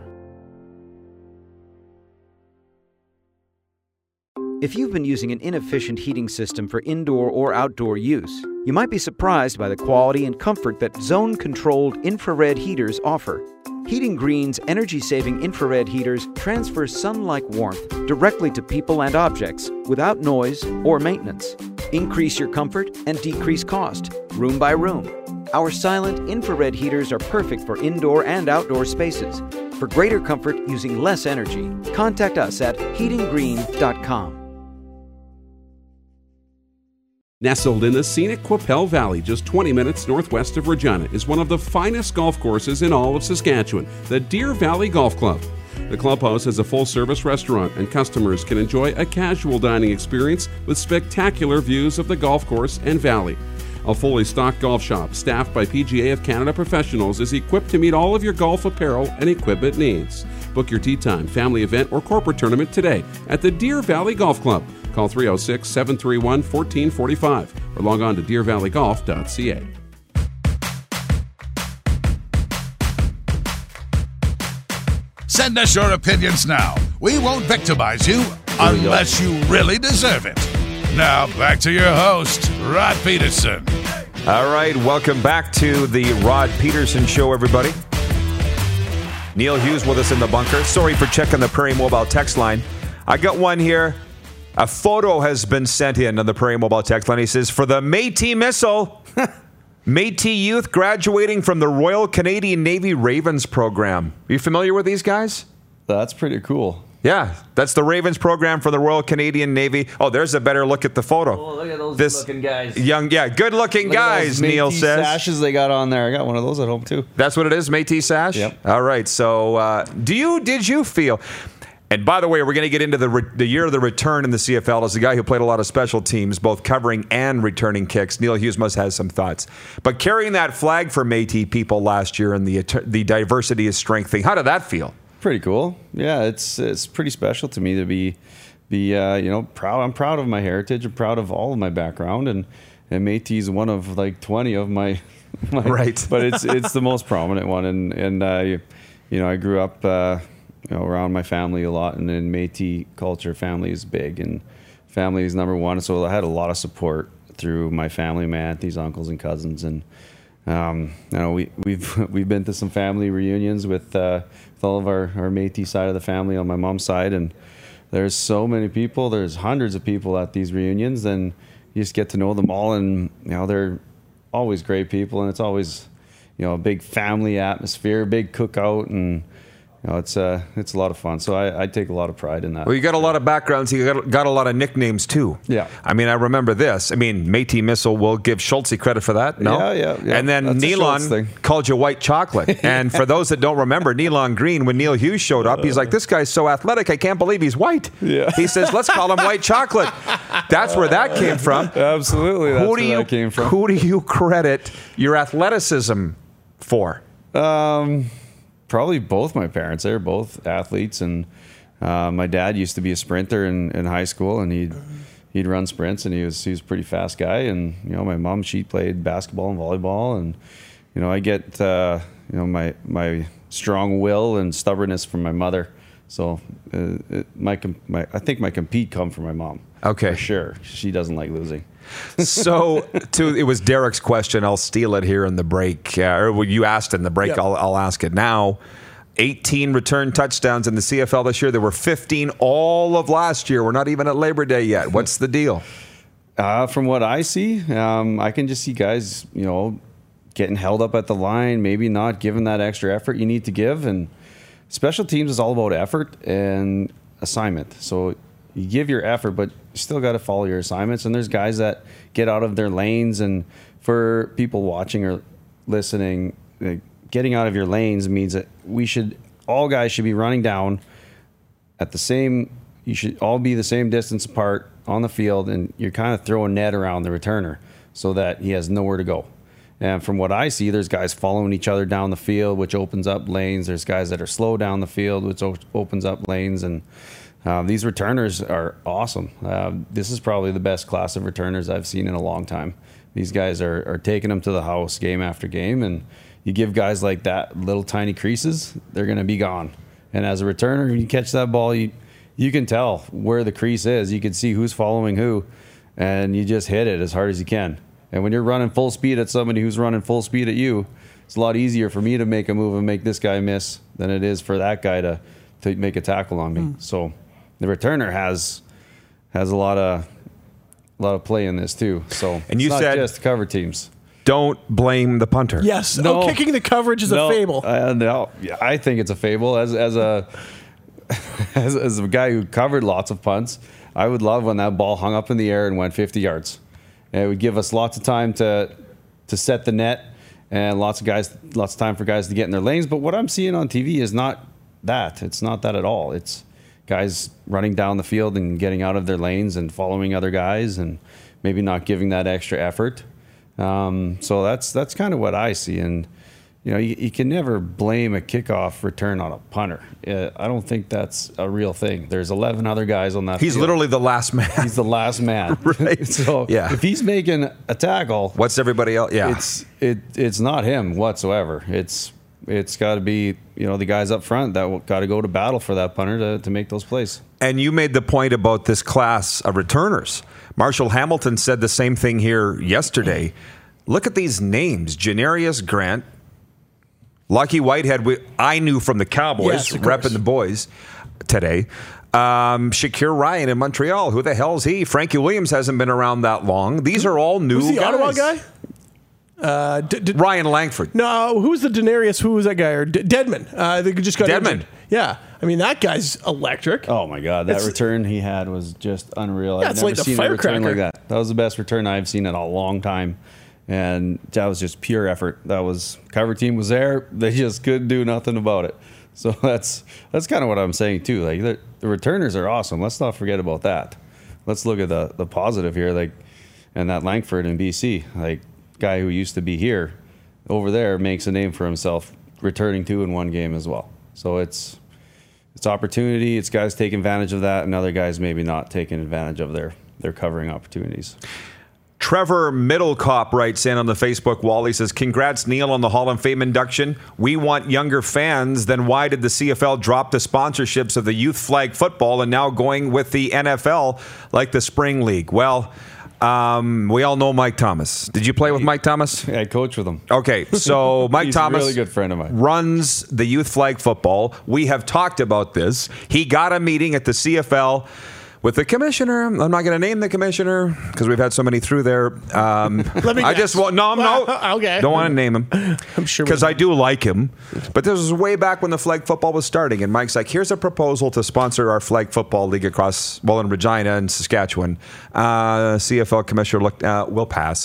If you've been using an inefficient heating system for indoor or outdoor use, you might be surprised by the quality and comfort that zone-controlled infrared heaters offer. Heating Green's energy-saving infrared heaters transfer sun-like warmth directly to people and objects without noise or maintenance. Increase your comfort and decrease cost, room by room. Our silent infrared heaters are perfect for indoor and outdoor spaces. For greater comfort using less energy, contact us at heatinggreen.com. Nestled in the scenic Qu'Appelle Valley, just 20 minutes northwest of Regina, is one of the finest golf courses in all of Saskatchewan, the Deer Valley Golf Club. The clubhouse has a full-service restaurant, and customers can enjoy a casual dining experience with spectacular views of the golf course and valley. A fully stocked golf shop, staffed by PGA of Canada professionals, is equipped to meet all of your golf apparel and equipment needs. Book your tee time, family event, or corporate tournament today at the Deer Valley Golf Club. Call 306-731-1445 or log on to deervalleygolf.ca. Send us your opinions now. We won't victimize you unless you really deserve it. Now, back to your host, Rod Peterson. All right, welcome back to the Rod Peterson Show, everybody. Neil Hughes with us in the bunker. Sorry for checking the Prairie Mobile text line. I got one here. A photo has been sent in on the Prairie Mobile text line. He says, for the Métis missile, Métis youth graduating from the Royal Canadian Navy Ravens program. Are you familiar with these guys? That's pretty cool. Yeah, that's the Ravens program for the Royal Canadian Navy. Oh, there's a better look at the photo. Oh, look at those good-looking guys. Good-looking guys, Neil says. Sashes they got on there. I got one of those at home, too. That's what it is, Métis sash? Yep. All right, so did you feel... And by the way, we're going to get into the year of the return in the CFL as a guy who played a lot of special teams, both covering and returning kicks. Neil Hughes must have some thoughts. But carrying that flag for Métis people last year and the diversity is strengthening, how did that feel? Pretty cool. Yeah, it's pretty special to me to be proud. I'm proud of my heritage. I'm proud of all of my background, and Métis is one of like 20 of my right. But it's the most prominent one, and I grew up around my family a lot, and then Métis culture, family is big, and family is number one. So I had a lot of support through my family, my aunties, uncles, and cousins, and we've been to some family reunions with all of our Métis side of the family on my mom's side, and there's so many people. There's hundreds of people at these reunions, and you just get to know them all, and they're always great people, and it's always a big family atmosphere, big cookout, and it's a lot of fun. So I take a lot of pride in that. Well, you got a lot of backgrounds. You got a lot of nicknames too. Yeah. I mean, I remember this. I mean, Métis Missile will give Schultze credit for that. No. Yeah. And then Nealon called you white chocolate. And for those that don't remember, Nealon Green, when Neil Hughes showed up, he's like, "This guy's so athletic. I can't believe he's white." Yeah. He says, "Let's call him white chocolate." That's where that came from. Absolutely. That's where that came from. Who do you credit your athleticism for? Probably both my parents. They're both athletes, and my dad used to be a sprinter in high school, and he'd run sprints, and he was a pretty fast guy. And my mom, she played basketball and volleyball, and I get my strong will and stubbornness from my mother. So I think my compete come from my mom. Okay, for sure. She doesn't like losing. So, it was Derek's question. I'll steal it here in the break. Or you asked in the break. Yep. I'll ask it now. 18 return touchdowns in the CFL this year. There were 15 all of last year. We're not even at Labor Day yet. What's the deal? From what I see, I can just see guys, getting held up at the line, maybe not giving that extra effort you need to give. And special teams is all about effort and assignment. So you give your effort, but you still got to follow your assignments. And there's guys that get out of their lanes. And for people watching or listening, getting out of your lanes means that all guys should be running down at the same, you should all be the same distance apart on the field. And you're kind of throwing net around the returner so that he has nowhere to go. And from what I see, there's guys following each other down the field, which opens up lanes. There's guys that are slow down the field, which opens up lanes. And these returners are awesome. This is probably the best class of returners I've seen in a long time. These guys are taking them to the house game after game, and you give guys like that little tiny creases, they're going to be gone. And as a returner, when you catch that ball, you can tell where the crease is. You can see who's following who, and you just hit it as hard as you can. And when you're running full speed at somebody who's running full speed at you, it's a lot easier for me to make a move and make this guy miss than it is for that guy to make a tackle on me. So the returner has a lot of play in this too. So and you it's not said just cover teams. Don't blame the punter. Yes. No. Kicking the coverage is a fable. No, I think it's a fable. As a guy who covered lots of punts, I would love when that ball hung up in the air and went 50 yards. And it would give us lots of time to set the net and lots of time for guys to get in their lanes. But what I'm seeing on TV is not that. It's not that at all. It's guys running down the field and getting out of their lanes and following other guys and maybe not giving that extra effort. So that's kind of what I see. And you can never blame a kickoff return on a punter. I don't think that's a real thing. There's 11 other guys on that He's field. literally the last man. He's the last man. Right. So yeah. If he's making a tackle, what's everybody else? Yeah. It's not him whatsoever. It's got to be the guys up front that got to go to battle for that punter to make those plays. And you made the point about this class of returners. Marshall Hamilton said the same thing here yesterday. Look at these names: Janarius Grant, Lucky Whitehead. I knew from the Cowboys, repping the boys today. Shakir Ryan in Montreal. Who the hell is he? Frankie Williams hasn't been around that long. These are all new Who's the guys. Ottawa guy? Ryan Langford. No, who's the Denarius? Who was that guy? Or Deadman. They just got Deadman. injured. Yeah. I mean, that guy's electric. Oh, my God. That return he had was just unreal. Yeah, I've never seen a return like that. That was the best return I've seen in a long time. And that was just pure effort. Cover team was there. They just couldn't do nothing about it. So that's kind of what I'm saying, too. Like the returners are awesome. Let's not forget about that. Let's look at the positive here. And that Langford in BC, guy who used to be here, over there makes a name for himself, returning 2 in one game as well. So it's opportunity. It's guys taking advantage of that, and other guys maybe not taking advantage of their covering opportunities. Trevor Middlecop writes in on the Facebook wall. He says, congrats, Neil, on the Hall of Fame induction. We want younger fans. Then why did the CFL drop the sponsorships of the youth flag football and now going with the NFL like the Spring League? Well, we all know Mike Thomas. Did you play with Mike Thomas? Yeah, I coach with him. Okay, so Mike He's Thomas, a really good friend of mine, runs the youth flag football. We have talked about this. He got a meeting at the CFL with the commissioner. I'm not going to name the commissioner because we've had so many through there. Let me I guess. just want Okay. Don't want to name him. I'm sure because I do like him. But this was way back when the flag football was starting, and Mike's like, "Here's a proposal to sponsor our flag football league across in Regina and Saskatchewan." CFL commissioner looked, we'll pass.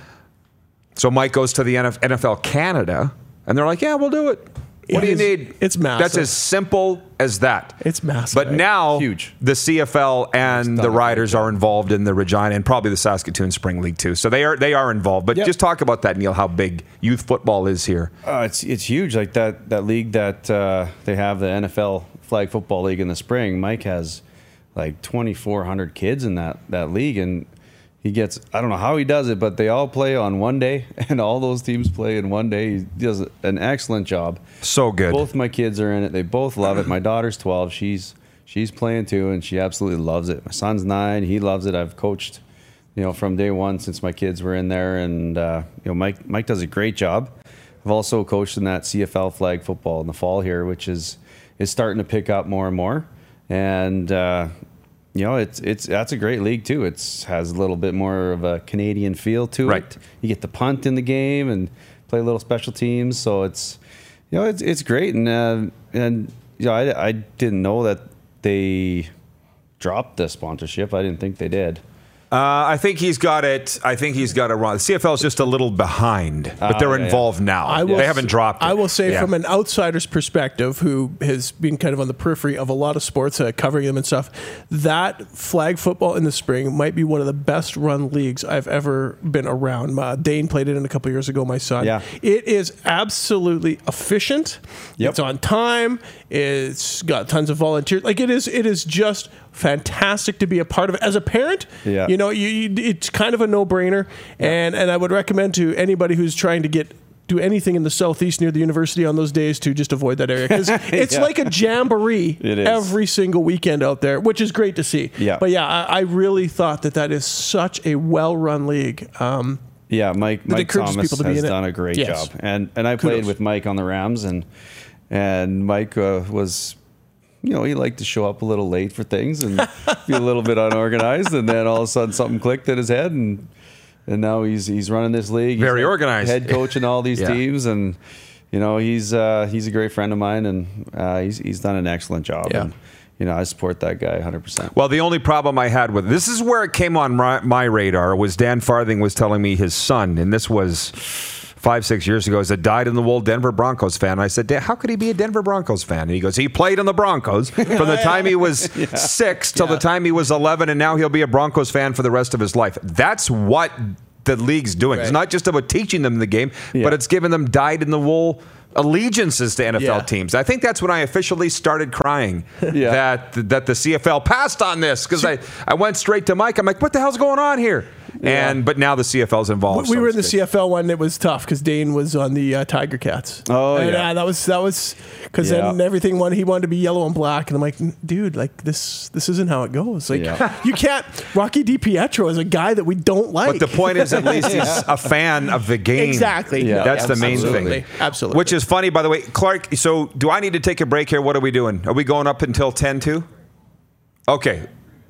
So Mike goes to the NFL Canada, and they're like, "Yeah, we'll do it." What do you need? It's massive. That's as simple as that. It's massive. But now Huge. the CFL and the Riders are involved in the Regina and probably the Saskatoon Spring League too. So they are involved. But just talk about that, Neil, how big youth football is here. It's huge. Like that league that they have, the NFL Flag Football League in the spring. Mike has like 2,400 kids in that league, and he gets, I don't know how he does it, but they all play on one day, and all those teams play in one day. He does an excellent job. So good. Both my kids are in it. They both love it. My daughter's 12. She's playing too, and she absolutely loves it. My son's 9. He loves it. I've coached, from day one since my kids were in there, and Mike does a great job. I've also coached in that CFL flag football in the fall here, which is starting to pick up more and more, and that's a great league too. It has a little bit more of a Canadian feel to it. You get the punt in the game and play little special teams, so it's great. And I didn't know that they dropped the sponsorship. I didn't think they did. I think he's got it. I think he's got it wrong. The CFL is just a little behind, but they're involved now. They haven't dropped it. I will say from an outsider's perspective, who has been kind of on the periphery of a lot of sports, covering them and stuff, that flag football in the spring might be one of the best run leagues I've ever been around. Dane played it in a couple years ago, my son. Yeah. It is absolutely efficient. Yep. It's on time. It's got tons of volunteers. Like it is just fantastic to be a part of it. As a parent, it's kind of a no-brainer, and I would recommend to anybody who's trying to do anything in the southeast near the university on those days to just avoid that area, because it's like a jamboree every single weekend out there, which is great to see. Yeah. But I really thought that is such a well-run league. Mike Thomas has done a great job, and I played with Mike on the Rams, and Mike was. He liked to show up a little late for things and be a little bit unorganized, and then all of a sudden something clicked in his head, and now he's running this league. Very organized, head coach in all these teams, and he's a great friend of mine, and he's done an excellent job. Yeah. And, I support that guy 100%. Well, the only problem I had with this is where it came on my radar was Dan Farthing was telling me his son, and this was 5-6 years ago, is a dyed-in-the-wool Denver Broncos fan. And I said, how could he be a Denver Broncos fan? And he goes, he played on the Broncos from the time he was 6 till the time he was 11, and now he'll be a Broncos fan for the rest of his life. That's what the league's doing. Right. It's not just about teaching them the game, but it's giving them dyed-in-the-wool allegiances to NFL teams. I think that's when I officially started crying that the CFL passed on this, because I went straight to Mike. I'm like, what the hell's going on here? But now the CFL's involved. We were in the CFL one. It was tough because Dane was on the Tiger Cats. Oh, that was because then everything he wanted to be yellow and black, and I'm like, dude, like this isn't how it goes. Like you can't. Rocky DiPietro is a guy that we don't like. But the point is, at least he's a fan of the game. Exactly. Yeah. That's the main thing. Absolutely. Which is funny, by the way, Clark. So do I need to take a break here? What are we doing? Are we going up until 10 too? Okay,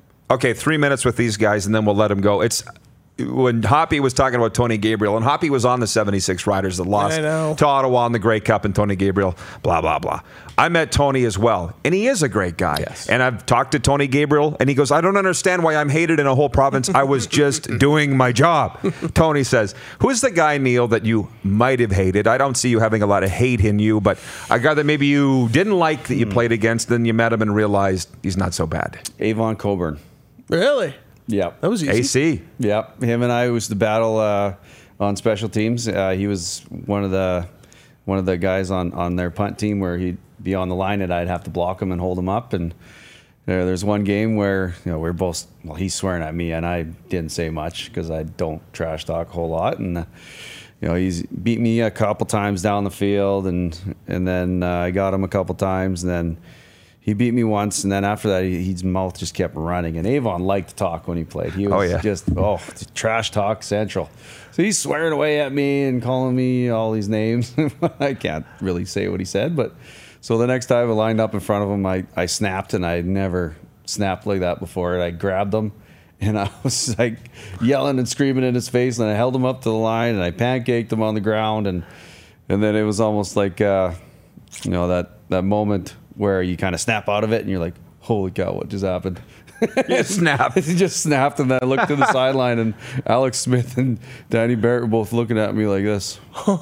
3 minutes with these guys, and then we'll let them go. It's. When Hoppy was talking about Tony Gabriel, and Hoppy was on the 76 Riders that lost to Ottawa in the Grey Cup, and Tony Gabriel, blah, blah, blah. I met Tony as well, and he is a great guy. Yes. And I've talked to Tony Gabriel, and he goes, I don't understand why I'm hated in a whole province. I was just doing my job. Tony says, who's the guy, Neil, that you might have hated? I don't see you having a lot of hate in you, but a guy that maybe you didn't like that you played against, then you met him and realized he's not so bad. Avon Coburn. Really? Yeah, that was easy. AC. Yeah, him and I was the battle on special teams. He was one of the guys on their punt team where he'd be on the line and I'd have to block him and hold him up. And there's one game where we're both, he's swearing at me and I didn't say much because I don't trash talk a whole lot, and he's beat me a couple times down the field, and then I got him a couple times, and then he beat me once, and then after that his mouth just kept running. And Avon liked to talk when he played. He was just trash talk central. So he's swearing away at me and calling me all these names. I can't really say what he said, but. So the next time I lined up in front of him, I snapped, and I had never snapped like that before. And I grabbed him, and I was like yelling and screaming in his face, and I held him up to the line, and I pancaked him on the ground, and then it was almost like that moment where you kind of snap out of it, and you're like, holy cow, what just happened? You snapped. He just snapped, and then I looked to the sideline, and Alex Smith and Danny Barrett were both looking at me like this.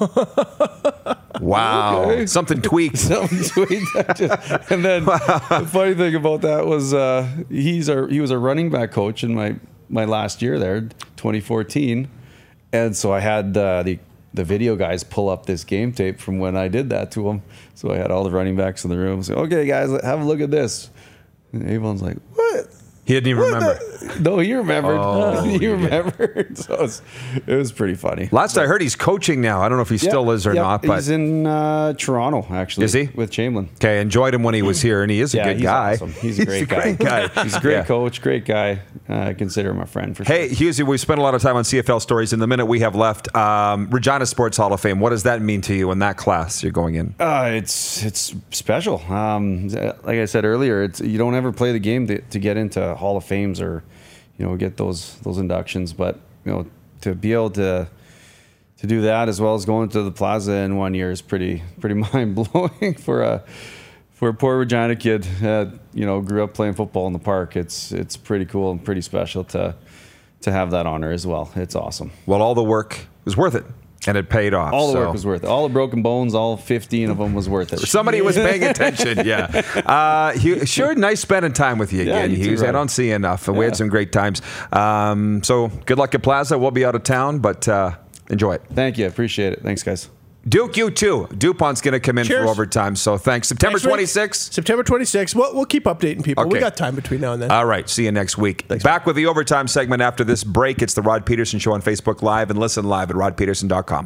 Wow. Okay. Something tweaked. And then the funny thing about that was he was a running back coach in my last year there, 2014. And so I had the video guys pull up this game tape from when I did that to him. So I had all the running backs in the room. So, okay, guys, have a look at this. And Avon's like, what? He didn't even remember. No, he remembered. He remembered. So it was pretty funny. Last I heard, he's coaching now. I don't know if he still is or not. But he's in Toronto, actually. Is he? With Chamberlain. Okay, enjoyed him when he was here, and he is a good guy. Awesome. He's a great guy. He's a great coach, great guy. I consider him a friend for sure. Hey, Husey, we've spent a lot of time on CFL stories. In the minute we have left, Regina Sports Hall of Fame, what does that mean to you in that class you're going in? It's special. Like I said earlier, you don't ever play the game to get into Hall of Fames or get those inductions, but to be able to do that as well as going to the Plaza in 1 year is pretty mind blowing for a poor Regina kid. Grew up playing football in the park. It's pretty cool and pretty special to have that honor as well. It's awesome. Well, all the work was worth it. And it paid off. All the work was worth it. All the broken bones, all 15 of them was worth it. Somebody was paying attention, yeah. Sure, nice spending time with you again, Hughes. I don't see you enough. We had some great times. So good luck at Plaza. We'll be out of town, but enjoy it. Thank you. Appreciate it. Thanks, guys. Duke, you too. DuPont's going to come in for overtime, so thanks. September 26th? September 26th. We'll keep updating people. Okay. We got time between now and then. All right. See you next week. Thanks, Back with the overtime segment after this break. It's the Rod Peterson Show on Facebook Live, and listen live at rodpeterson.com.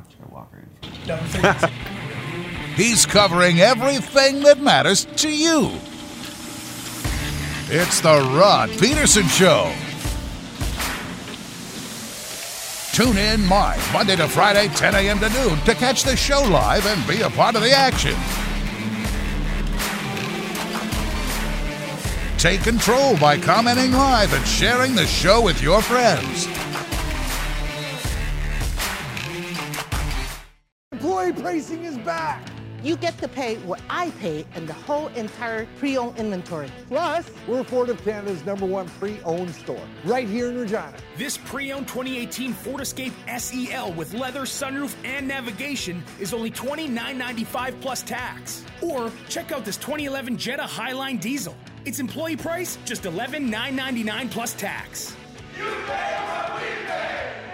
He's covering everything that matters to you. It's the Rod Peterson Show. Tune in live Monday to Friday, 10 a.m. to noon to catch the show live and be a part of the action. Take control by commenting live and sharing the show with your friends. Employee pricing is back. You get to pay what I pay and the whole entire pre-owned inventory. Plus, we're Ford of Canada's #1 pre-owned store, right here in Regina. This pre-owned 2018 Ford Escape SEL with leather, sunroof, and navigation is only $29.95 plus tax. Or check out this 2011 Jetta Highline Diesel. Its employee price, just $11,999 plus tax. You pay what we pay!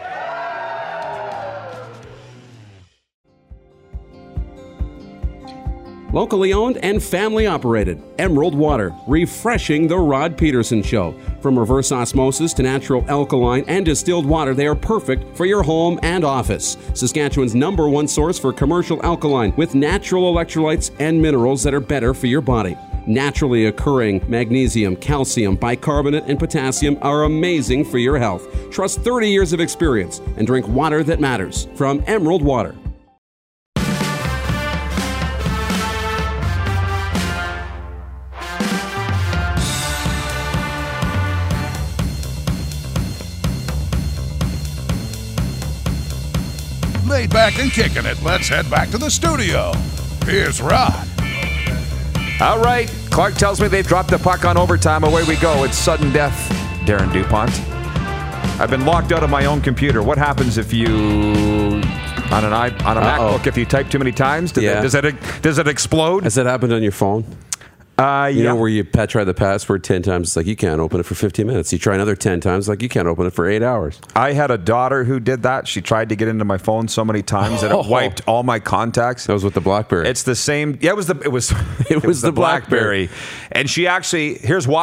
Locally owned and family operated, Emerald Water, refreshing the Rod Peterson Show. From reverse osmosis to natural alkaline and distilled water, they are perfect for your home and office. Saskatchewan's #1 source for commercial alkaline with natural electrolytes and minerals that are better for your body. Naturally occurring magnesium, calcium, bicarbonate, and potassium are amazing for your health. Trust 30 years of experience and drink water that matters from Emerald Water. Laid back and kicking it. Let's head back to the studio. Here's Rod. All right. Clark tells me they've dropped the puck on overtime. Away we go. It's sudden death, Darren DuPont. I've been locked out of my own computer. What happens if you, on a MacBook, if you type too many times? Does it explode? Has that happened on your phone? You know, where you try the password 10 times, it's like you can't open it for 15 minutes. You try another 10 times, like you can't open it for 8 hours. I had a daughter who did that. She tried to get into my phone so many times that it wiped all my contacts. That was with the BlackBerry. It's the same. Yeah, it was the BlackBerry. And she actually, here's why.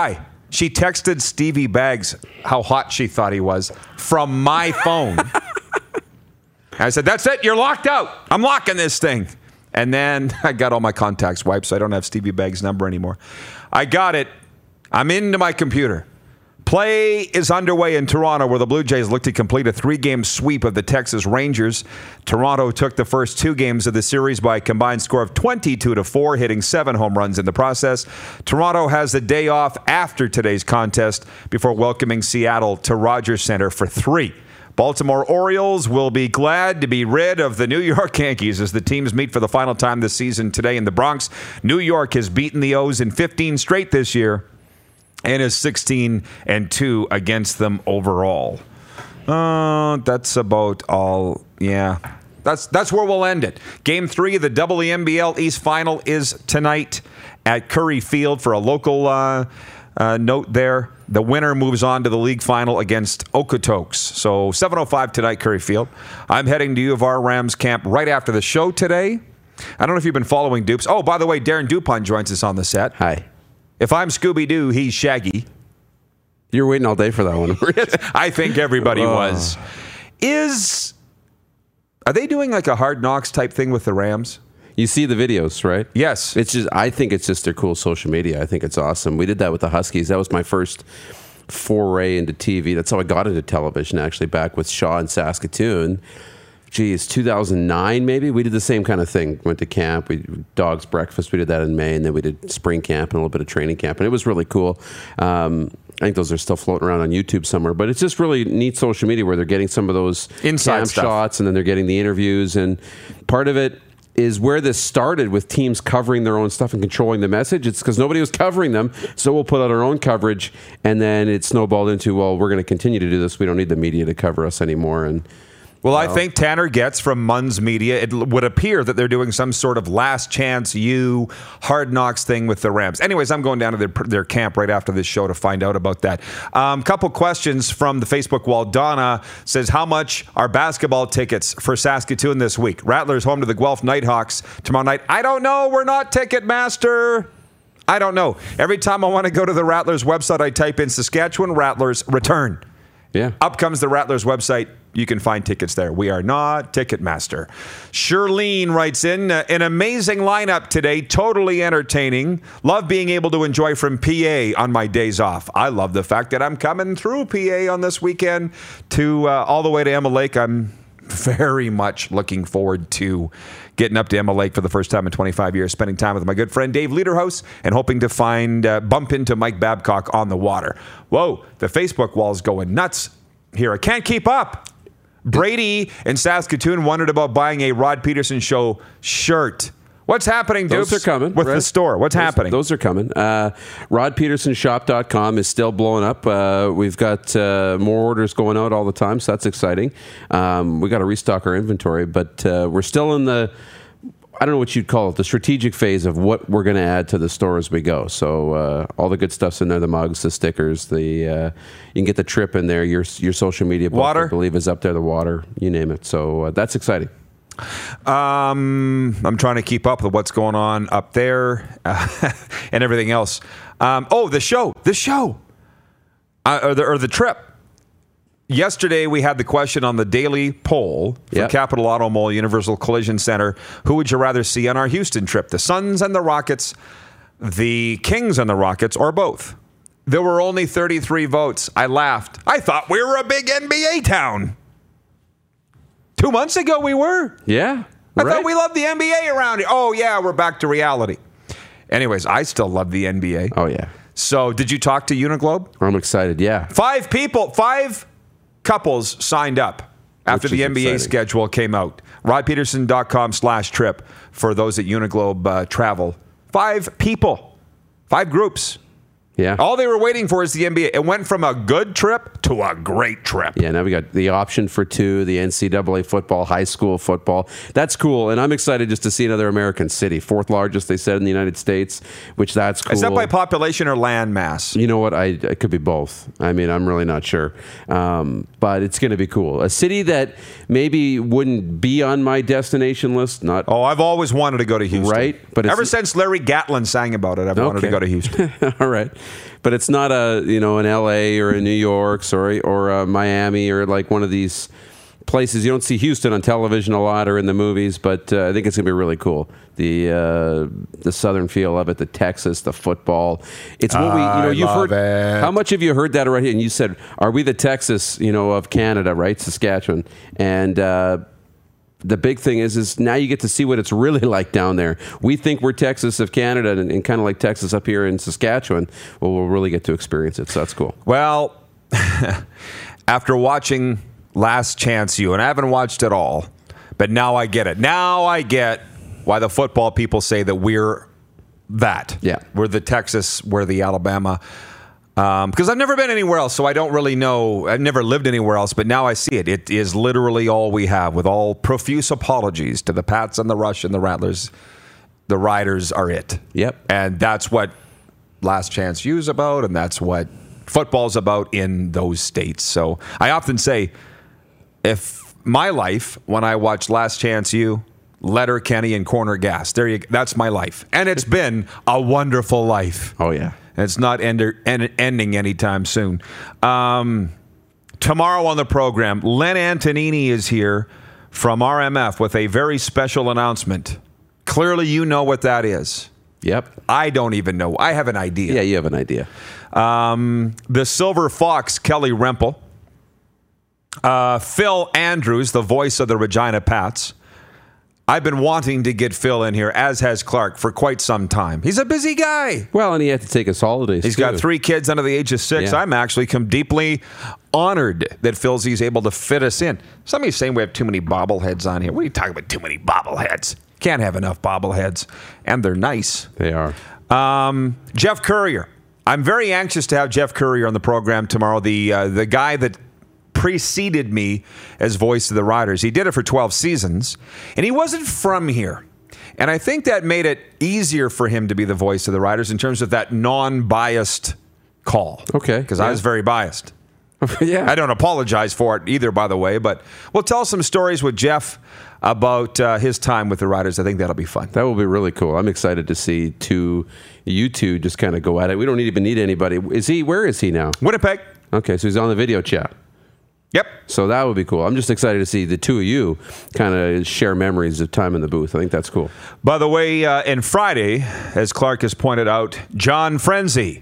She texted Stevie Baggs how hot she thought he was from my phone. I said, that's it. You're locked out. I'm locking this thing. And then I got all my contacts wiped, so I don't have Stevie Baggs' number anymore. I got it. I'm into my computer. Play is underway in Toronto, where the Blue Jays look to complete a 3-game sweep of the Texas Rangers. Toronto took the first 2 games of the series by a combined score of 22-4, hitting 7 home runs in the process. Toronto has the day off after today's contest before welcoming Seattle to Rogers Center for 3. Baltimore Orioles will be glad to be rid of the New York Yankees as the teams meet for the final time this season today in the Bronx. New York has beaten the O's in 15 straight this year and is 16-2 against them overall. That's about all. Yeah, that's where we'll end it. Game 3 of the WNBL East Final is tonight at Curry Field. For a local note there, the winner moves on to the league final against Okotoks. So 7:05 tonight, Curry Field. I'm heading to U of R Rams camp right after the show today. I don't know if you've been following Dupes. Oh, by the way, Darren Dupont joins us on the set. Hi. If I'm Scooby-Doo, he's Shaggy. You're waiting all day for that one. I think everybody was. Are they doing like a Hard Knocks type thing with the Rams? You see the videos, right? Yes. I think it's just their cool social media. I think it's awesome. We did that with the Huskies. That was my first foray into TV. That's how I got into television, actually, back with Shaw in Saskatoon. Geez, 2009 maybe. We did the same kind of thing. Went to camp. We Dog's Breakfast. We did that in May, and then we did spring camp and a little bit of training camp, and it was really cool. I think those are still floating around on YouTube somewhere, but it's just really neat social media where they're getting some of those inside camp stuff. Shots, and then they're getting the interviews, and part of it is where this started with teams covering their own stuff and controlling the message. It's because nobody was covering them, so we'll put out our own coverage, and then it snowballed into, well, we're going to continue to do this. We don't need the media to cover us anymore, and well, I think Tanner Getz from Munns Media, it would appear that they're doing some sort of last chance Hard Knocks thing with the Rams. Anyways, I'm going down to their camp right after this show to find out about that. Couple questions from the Facebook wall. Donna says, how much are basketball tickets for Saskatoon this week? Rattlers home to the Guelph Nighthawks tomorrow night. I don't know. We're not Ticketmaster. I don't know. Every time I want to go to the Rattlers website, I type in Saskatchewan Rattlers return. Yeah. Up comes the Rattlers website. You can find tickets there. We are not Ticketmaster. Shirlene writes in, an amazing lineup today, totally entertaining. Love being able to enjoy from PA on my days off. I love the fact that I'm coming through PA on this weekend to all the way to Emma Lake. I'm very much looking forward to getting up to Emma Lake for the first time in 25 years, spending time with my good friend Dave Lederhouse, and hoping to bump into Mike Babcock on the water. Whoa, the Facebook wall's going nuts here. I can't keep up. Brady in Saskatoon wondered about buying a Rod Peterson Show shirt. What's happening, Dupes? Those are coming. With the store. What's happening? Those are coming. RodPetersonShop.com is still blowing up. We've got more orders going out all the time, so that's exciting. We got to restock our inventory, but we're still in the, I don't know what you'd call it, the strategic phase of what we're going to add to the store as we go. So all the good stuff's in there, the mugs, the stickers, you can get the trip in there, your social media book, water, I believe, is up there, the water, you name it. So that's exciting. I'm trying to keep up with what's going on up there and everything else. The show, or the trip. Yesterday, we had the question on the daily poll for Capital Auto Mall Universal Collision Center. Who would you rather see on our Houston trip? The Suns and the Rockets, the Kings and the Rockets, or both? There were only 33 votes. I laughed. I thought we were a big NBA town. 2 months ago, we were. Yeah. I thought we loved the NBA around here. Oh, yeah, we're back to reality. Anyways, I still love the NBA. Oh, yeah. So, did you talk to Uniglobe? I'm excited, yeah. 5 couples signed up after the NBA exciting. Schedule came out. RodPeterson.com/trip for those at Uniglobe travel. 5 people. 5 groups. Yeah. All they were waiting for is the NBA. It went from a good trip to a great trip. Yeah, now we got the option for 2, the NCAA football, high school football. That's cool, and I'm excited just to see another American city. 4th largest, they said, in the United States, which that's cool. Is that by population or land mass? You know what? It could be both. I mean, I'm really not sure. But it's going to be cool. A city that maybe wouldn't be on my destination list. I've always wanted to go to Houston. Right? But ever since Larry Gatlin sang about it, I've wanted to go to Houston. All right. but it's not an LA or a New York or a Miami or like one of these places. You don't see Houston on television a lot or in the movies, but I think it's going to be really cool. The southern feel of it, the Texas, the football. It's what you've heard. It. How much have you heard that already? And you said, "Are we the Texas, of Canada, right? Saskatchewan." And the big thing is now you get to see what it's really like down there. We think we're Texas of Canada and kind of like Texas up here in Saskatchewan. Well, we'll really get to experience it, so that's cool. Well, after watching Last Chance U, and I haven't watched it all, but now I get it. Now I get why the football people say that we're that. Yeah. We're the Texas, we're the Alabama. Because I've never been anywhere else, so I don't really know. I've never lived anywhere else, but now I see it. It is literally all we have, with all profuse apologies to the Pats and the Rush and the Rattlers. The Riders are it. Yep. And that's what Last Chance U is about, and that's what football's about in those states. So I often say, if my life, when I watch Last Chance U, Letterkenny, and Corner Gas, that's my life. And it's been a wonderful life. Oh, yeah. It's not ending anytime soon. Tomorrow on the program, Len Antonini is here from RMF with a very special announcement. Clearly, you know what that is. Yep. I don't even know. I have an idea. Yeah, you have an idea. The Silver Fox, Kelly Rempel. Phil Andrews, the voice of the Regina Pats. I've been wanting to get Phil in here, as has Clark, for quite some time. He's a busy guy. Well, and he had to take his holidays, He's got 3 kids under the age of 6. Yeah. I'm actually deeply honored that Phil's able to fit us in. Somebody's saying we have too many bobbleheads on here. What are you talking about, too many bobbleheads? Can't have enough bobbleheads. And they're nice. They are. Jeff Courier. I'm very anxious to have Jeff Courier on the program tomorrow. The guy that preceded me as voice of the Riders. He did it for 12 seasons, and he wasn't from here. And I think that made it easier for him to be the voice of the Riders in terms of that non-biased call. Okay. Because I was very biased. Yeah. I don't apologize for it either, by the way, but we'll tell some stories with Jeff about his time with the Riders. I think that'll be fun. That will be really cool. I'm excited to see you two just kind of go at it. We don't even need anybody. Where is he now? Winnipeg. Okay, so he's on the video chat. Yep. So that would be cool. I'm just excited to see the two of you kind of share memories of time in the booth. I think that's cool. By the way, and Friday, as Clark has pointed out, John Frenzy,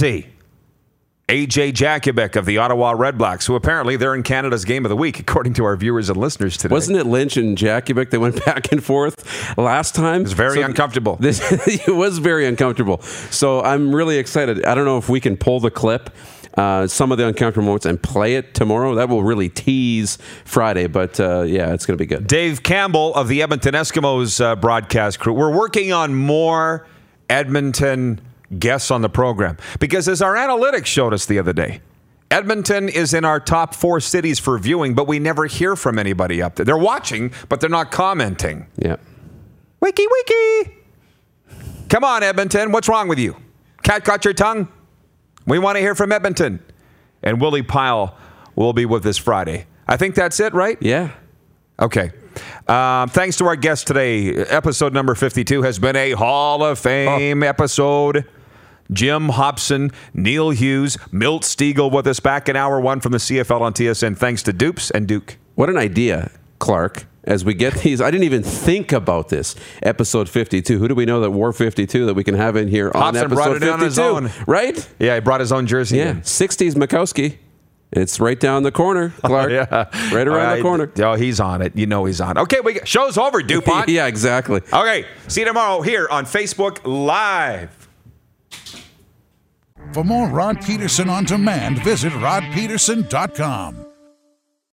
AJ Jakubik of the Ottawa Redblacks, who apparently they're in Canada's Game of the Week, according to our viewers and listeners today. Wasn't it Lynch and Jakubik that went back and forth last time? It was very uncomfortable. It was very uncomfortable. So I'm really excited. I don't know if we can pull the clip, some of the uncomfortable moments, and play it tomorrow. That will really tease Friday, but yeah, it's going to be good. Dave Campbell of the Edmonton Eskimos broadcast crew. We're working on more Edmonton guests on the program because, as our analytics showed us the other day, Edmonton is in our top 4 cities for viewing, but we never hear from anybody up there. They're watching, but they're not commenting. Yeah. Wiki. Come on, Edmonton. What's wrong with you? Cat caught your tongue? We want to hear from Edmonton. And Willie Pyle will be with us Friday. I think that's it, right? Yeah. Okay. Thanks to our guest today. Episode number 52 has been a Hall of Fame episode. Jim Hobson, Neil Hughes, Milt Stiegel with us back in hour 1 from the CFL on TSN. Thanks to Dupes and Duke. What an idea, Clark. As we get these, I didn't even think about this. Episode 52. Who do we know that wore 52 that we can have in here on Hobson episode brought it 52? on his own. Right? Yeah, he brought his own jersey. Yeah, in. 60s Mikowski. It's right down the corner, Clark. Right around the corner. Oh, he's on it. You know he's on. Okay, show's over, DuPont. Yeah, exactly. Okay, see you tomorrow here on Facebook Live. For more Rod Peterson on demand, visit rodpeterson.com.